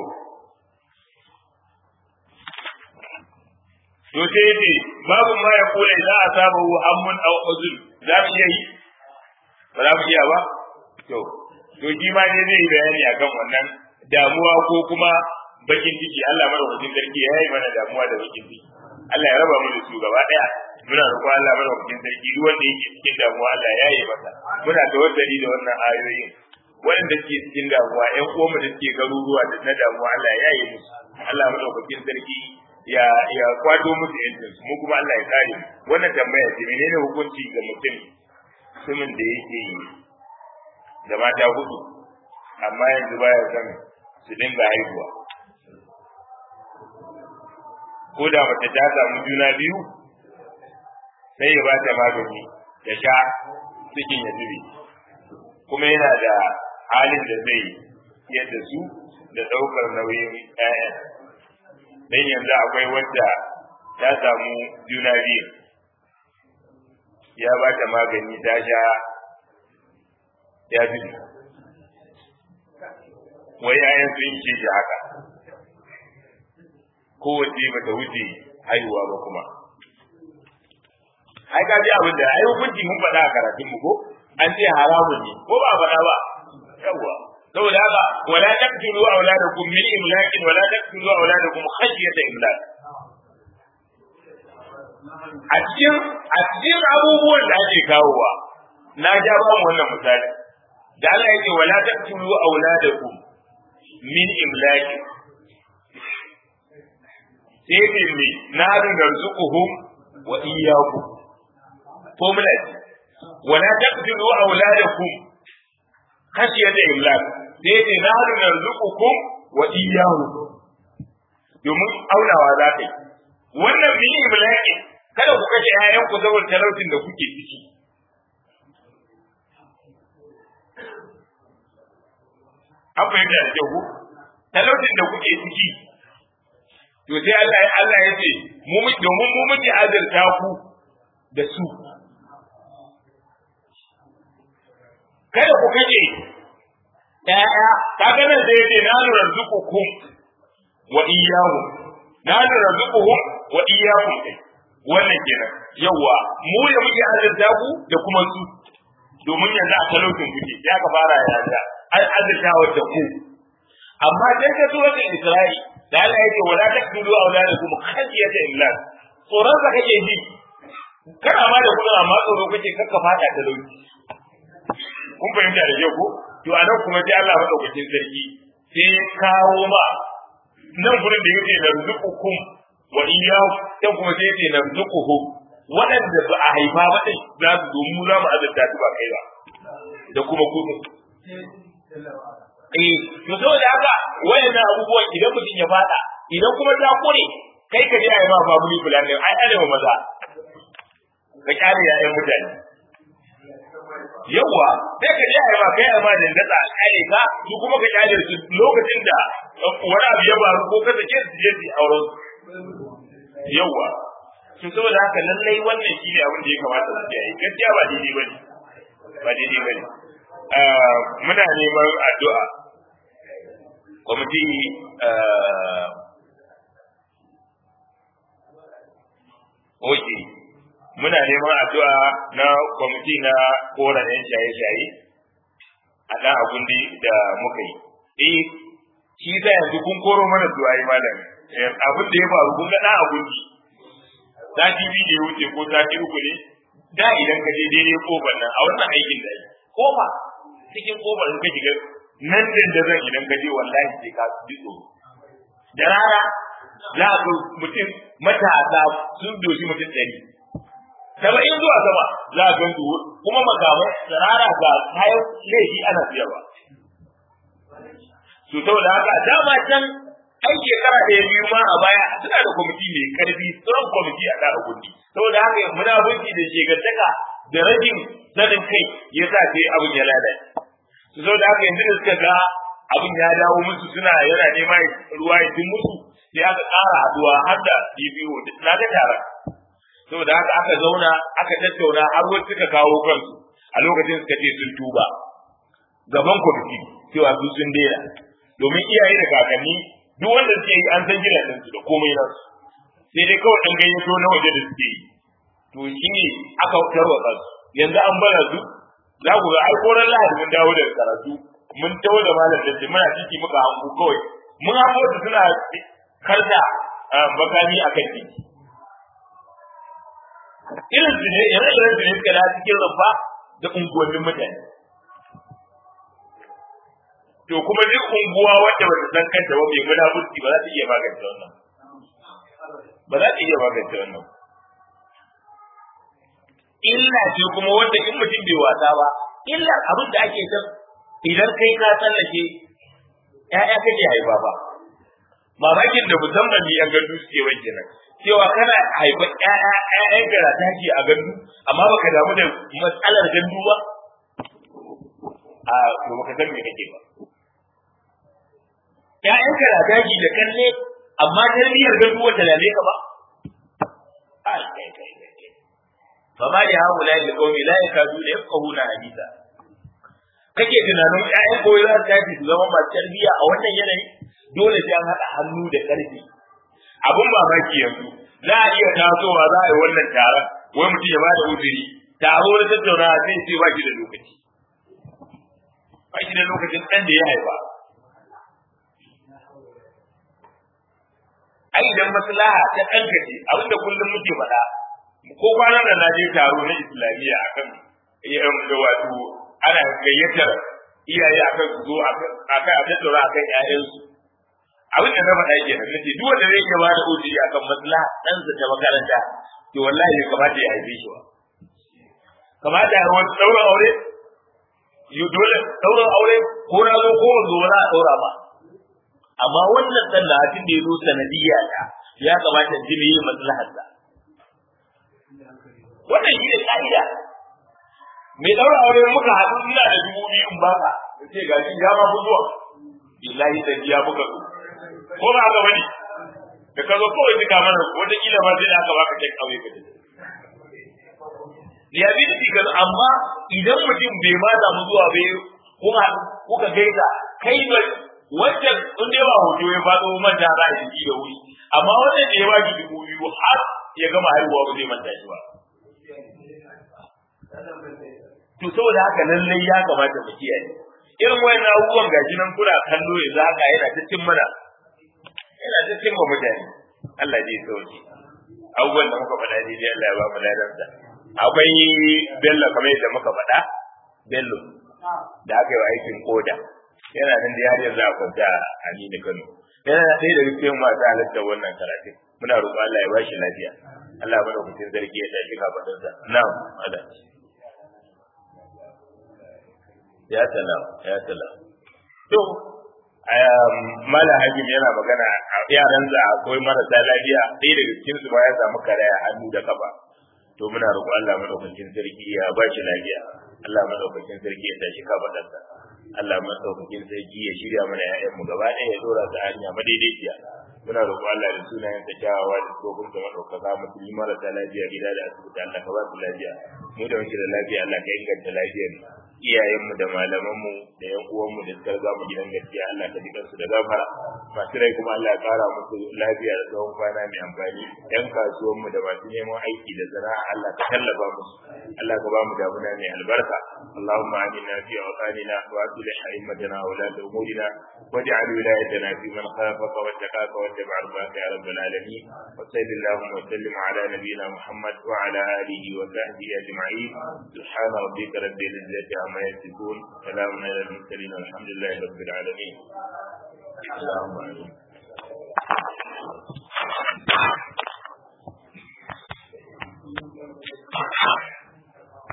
to sai ce babu ma ya kula za a saba hu hammun aw uzul za mu yi ba za mu iya ba to to shi ma ne zai yi bayani akan wannan damuwa ko kuma bakin ciki. Allah madaukakin sarki ya yi mana damuwa da bakin ciki. Allah ya raba mu da su gaba daya. Muna roƙon Allah madaukakin sarki duk wanda yake cikin damuwa Allah ya yi masa. Muna tawassuli da wannan ayoyin. Wanda ke cikin damuwa ƴan uwanmu da suke garuruwa da na damuwa Allah ya yi musu. Allah madaukakin sarki ya ya kwato musu yancin su mu kuma Allah ya kare mu. Wannan tambaya ce menene hukunci ga mutum mutumin da yake da mata hudu amma yanzu baya son su dinga haihuwa, ko da mace ta samu juna biyu sai ya bata magani ya sha cikin ya zube, kuma yana da halin da zai yadda su da ɗaukar nauyin ƴaƴa. Dan yanzu akwai wadda ta samu juna biyu ya bata magani ta sha ya zube, wai ƴaƴan sun ce shi haka, kowace bata wuce haihuwa ba. Kuma ai ka ji abin da ai hukunci mun faɗa a karatun mu ko an ce haramun ne ko ba faɗa ba yawa. saboda haka wala taqtulu auladakum min imlaqin wala taqtulu auladakum khashyata imlaq. a cikin a cikin abubuwan da ake kawowa na ja ba mu wannan misali da Allah yake wala taqtulu auladakum min imlaqin sai ne na ringarzuquhum wa iyyakum formula wala taqtulu auladakum khashyata imlaq sai ne na ringarzuqukum wa iyyahum, domin aunawa za ta yi wannan min imlaqin kada ku kashe ƴaƴan ku saboda talaucin da kuke ciki. an fahimta da kyau talaucin da kuke ciki to sai Allah Allah ya ce mu domin mu muke azurta ku da su, kada ku kaje ƴaƴa kaga nan sai yace na narzuqukum wa iyyahu na narzuquhum wa iyyakum, wannan kenan yawa mu ya muke azurta ku da kuma su, domin yanzu a talaucin kuke ya ka fara yanzu an azurta wa da ku. Amma dan ka zo da Isra'i da Allah yake wala takdulu auladakum khashyata imlaq, tsoron ka kake ji kana ma da kudin amma tsoro kake kakka fada da lauki. kun fahimta da kyau ko to anan kuma sai Allah madaukakin sarki sai kawo ma nan gurin da yake narzuqukum wa iyyahu sai kuma sai yake narzuquhum, waɗanda ba a haifa ba dai za su zo mu za mu azurta su ba kai ba da kuma ku eh to saboda haka wayannan abubuwan idan mutum ya fada idan kuma ta kore kai ka je a yi ma family plan din ai arewa maza ka kyale yayan mutane yawa sai ka je a yi ma kai ma da dada kyale ka su kuma ka kyale su lokacin da wani abu ya faru ko ka sake su je su auren yawa to saboda haka lallai wannan shine abin da ya kamata su yi gaskiya ba daidai bane ba daidai bane muna neman addu'a kwamiti oke muna neman addu'a na kwamiti na koren yan shaye-shaye a ɗan agundi da muka yi eh shi za yanzu kun koro mana zuwa yi malam abin da ya faru kun ga ɗan agundi sati biyu da ya wuce ko sati uku ne da idan ka je daidai kofar nan a wannan aikin da yi kofa cikin kofar in ka shiga nan din da zan idan ka je wallahi sai ka ji tsoro da rana za ka mutum matasa sun doshi mutum ɗari saba'in zuwa sama za ka gandu kuma makamai da rana ga kayan laifi ana siyarwa to saboda haka dama can ai shekara ɗaya biyu ma a baya suna da kwamiti mai karfi tsoron kwamiti a ƙara kuɗi saboda haka munafurci da shegantaka da rajin sanin kai ya sa sai abin ya lalace su zo da haka yanzu da suka ga abin ya dawo musu suna yana nema ruwa ya tun musu sai aka ƙara haduwa har da D P O na ga taron saboda haka aka zauna aka tattauna har wasu suka kawo kansu a lokacin suka ce sun tuba gaban kwamiti cewa su sun daina domin iyaye da kakanni duk wanda suke yi an san gidajen su da komai nasu sai dai kawai ɗan gayyato na waje da suke yi to shi ne aka tarwatsa su yanzu an bara su za ku ga ai koran lahadi mun dawo daga karatu mun dawo da malam da ce muna ciki muka hanku kawai mun hanko su suna karda bakani a kan titi irin su ne ire-iren su ne suka da cikin rumfa da unguwannin mutane to kuma duk unguwa wanda ba ta san kanta ba bai gada burki ba za ta iya magance wannan ba za ta iya magance wannan illa ce kuma wanda in mutum bai wasa ba illar abin da ake san idan kai ka tsallake ƴaƴa kake haifa ba mamakin da musamman ne yan gandu suke wanke nan cewa kana haifar ƴaƴa ƴaƴan gara take a gandu amma baka damu da matsalar gandu ba a to baka san me kake ba ƴaƴan gara take da kalle amma tarbiyyar gandu wata lale ka ba ai kai kai kai fa ma li haula li qawmi la yakaduna yafqahuna haditha kake tunanin ƴaƴan koyi za su tafi su zama masu tarbiyya a wannan yanayi dole sai an haɗa hannu da ƙarfi abun mamaki yanzu za a iya tasowa za a yi wannan taron wai mutum ya bada uzuri taro na tattaunawa sai ce ba shi da lokaci ba shi da lokacin ɗan da ya haifa ai idan maslaha ta ɗankace abinda kullum muke faɗa ko kwanan da na je taro na islamiyya akan da wato ana gayyatar iyaye akan su zo akan a tattauna akan ƴaƴansu abin da na faɗa ke nan nace duk wanda zai iya bada uzuri akan maslaha ɗansa ta makaranta to wallahi bai kamata ya haife shi ba kamata ya wani ɗaurin aure yi dole ɗaurin aure ko na zo ko zo wani a ɗaura ba amma wannan ɗan da hatin da ya zo sanadiyya ta ya kamata ji ne yin maslaharsa wannan shi ne ƙa'ida mai ɗaura aure muka haɗu ina da dubu biyu in baka da ce gashi ya ma fi zuwa billahi da ya muka zo ko ba haka bane da ka zo kawai duka mana wata kila ma sai da aka baka tek aure ka ya bi da kika amma idan mutum bai ma samu zuwa bai kuma kuka gaida kai ba wancan in dai ba hoto ya fado manta za a yi da wuri amma wannan da ya baki dubu biyu har ya gama haihuwa ba zai manta shi ba to saboda haka lallai ya kamata mu kiyaye irin wayannan abubuwan gaji nan kuna kallo ya zaka yana cikin mana yana cikin mu mutane Allah zai sauke abubuwan da muka faɗa dai Allah ya ba mu ladan sa akwai bello kamar yadda muka faɗa bello da aka yi wa aikin koda yana nan da ya yanzu a kwanta a Aminu Kano yana da ɗaya daga cikin masu halatta wannan karatu muna roƙon Allah ya ba shi lafiya Allah mana mutum zargi ya tafi kafaɗinsa na'am Allah ya salam ya salam to mala hajim yana magana a yaran da akwai marasa lafiya ɗaya daga cikin su ba ya samu karaya hannu da kafa to muna roƙo Allah madaukakin sarki ya ba shi lafiya Allah madaukakin sarki ya tashi kafaɗarsa Allah madaukakin sarki ya shirya mana ƴaƴanmu gaba ɗaya ya dora su hanya madaidaiciya muna roƙo Allah da sunayen sa kyawawa da tsofin sa madaukaka musulmi marasa lafiya gida da asibiti Allah ka ba su lafiya mu da muke da lafiya Allah ka inganta lafiyar iyayenmu da malamanmu da yan uwanmu da suka riga mu gidan gaskiya Allah ka jikan su da gafara masu rai kuma Allah ya kara musu lafiya da tsawon kwana mai amfani yan kasuwanmu da masu neman aiki da sana'a Allah ka tallafa musu Allah ka ba mu damuna mai albarka Allahumma amina fi awtanina wa aslih a'immatana wa la umurina waj'al wilayatana fi man khafaka wa taqaka wa tabi'a ridaka ya rabbal alamin wa sallallahu wa sallim ala nabiyyina Muhammad wa ala alihi wa sahbihi ajma'in subhana rabbika rabbil izzati amma yasifun salamun ala al-mursalin walhamdulillahi rabbil alamin Allahumma amin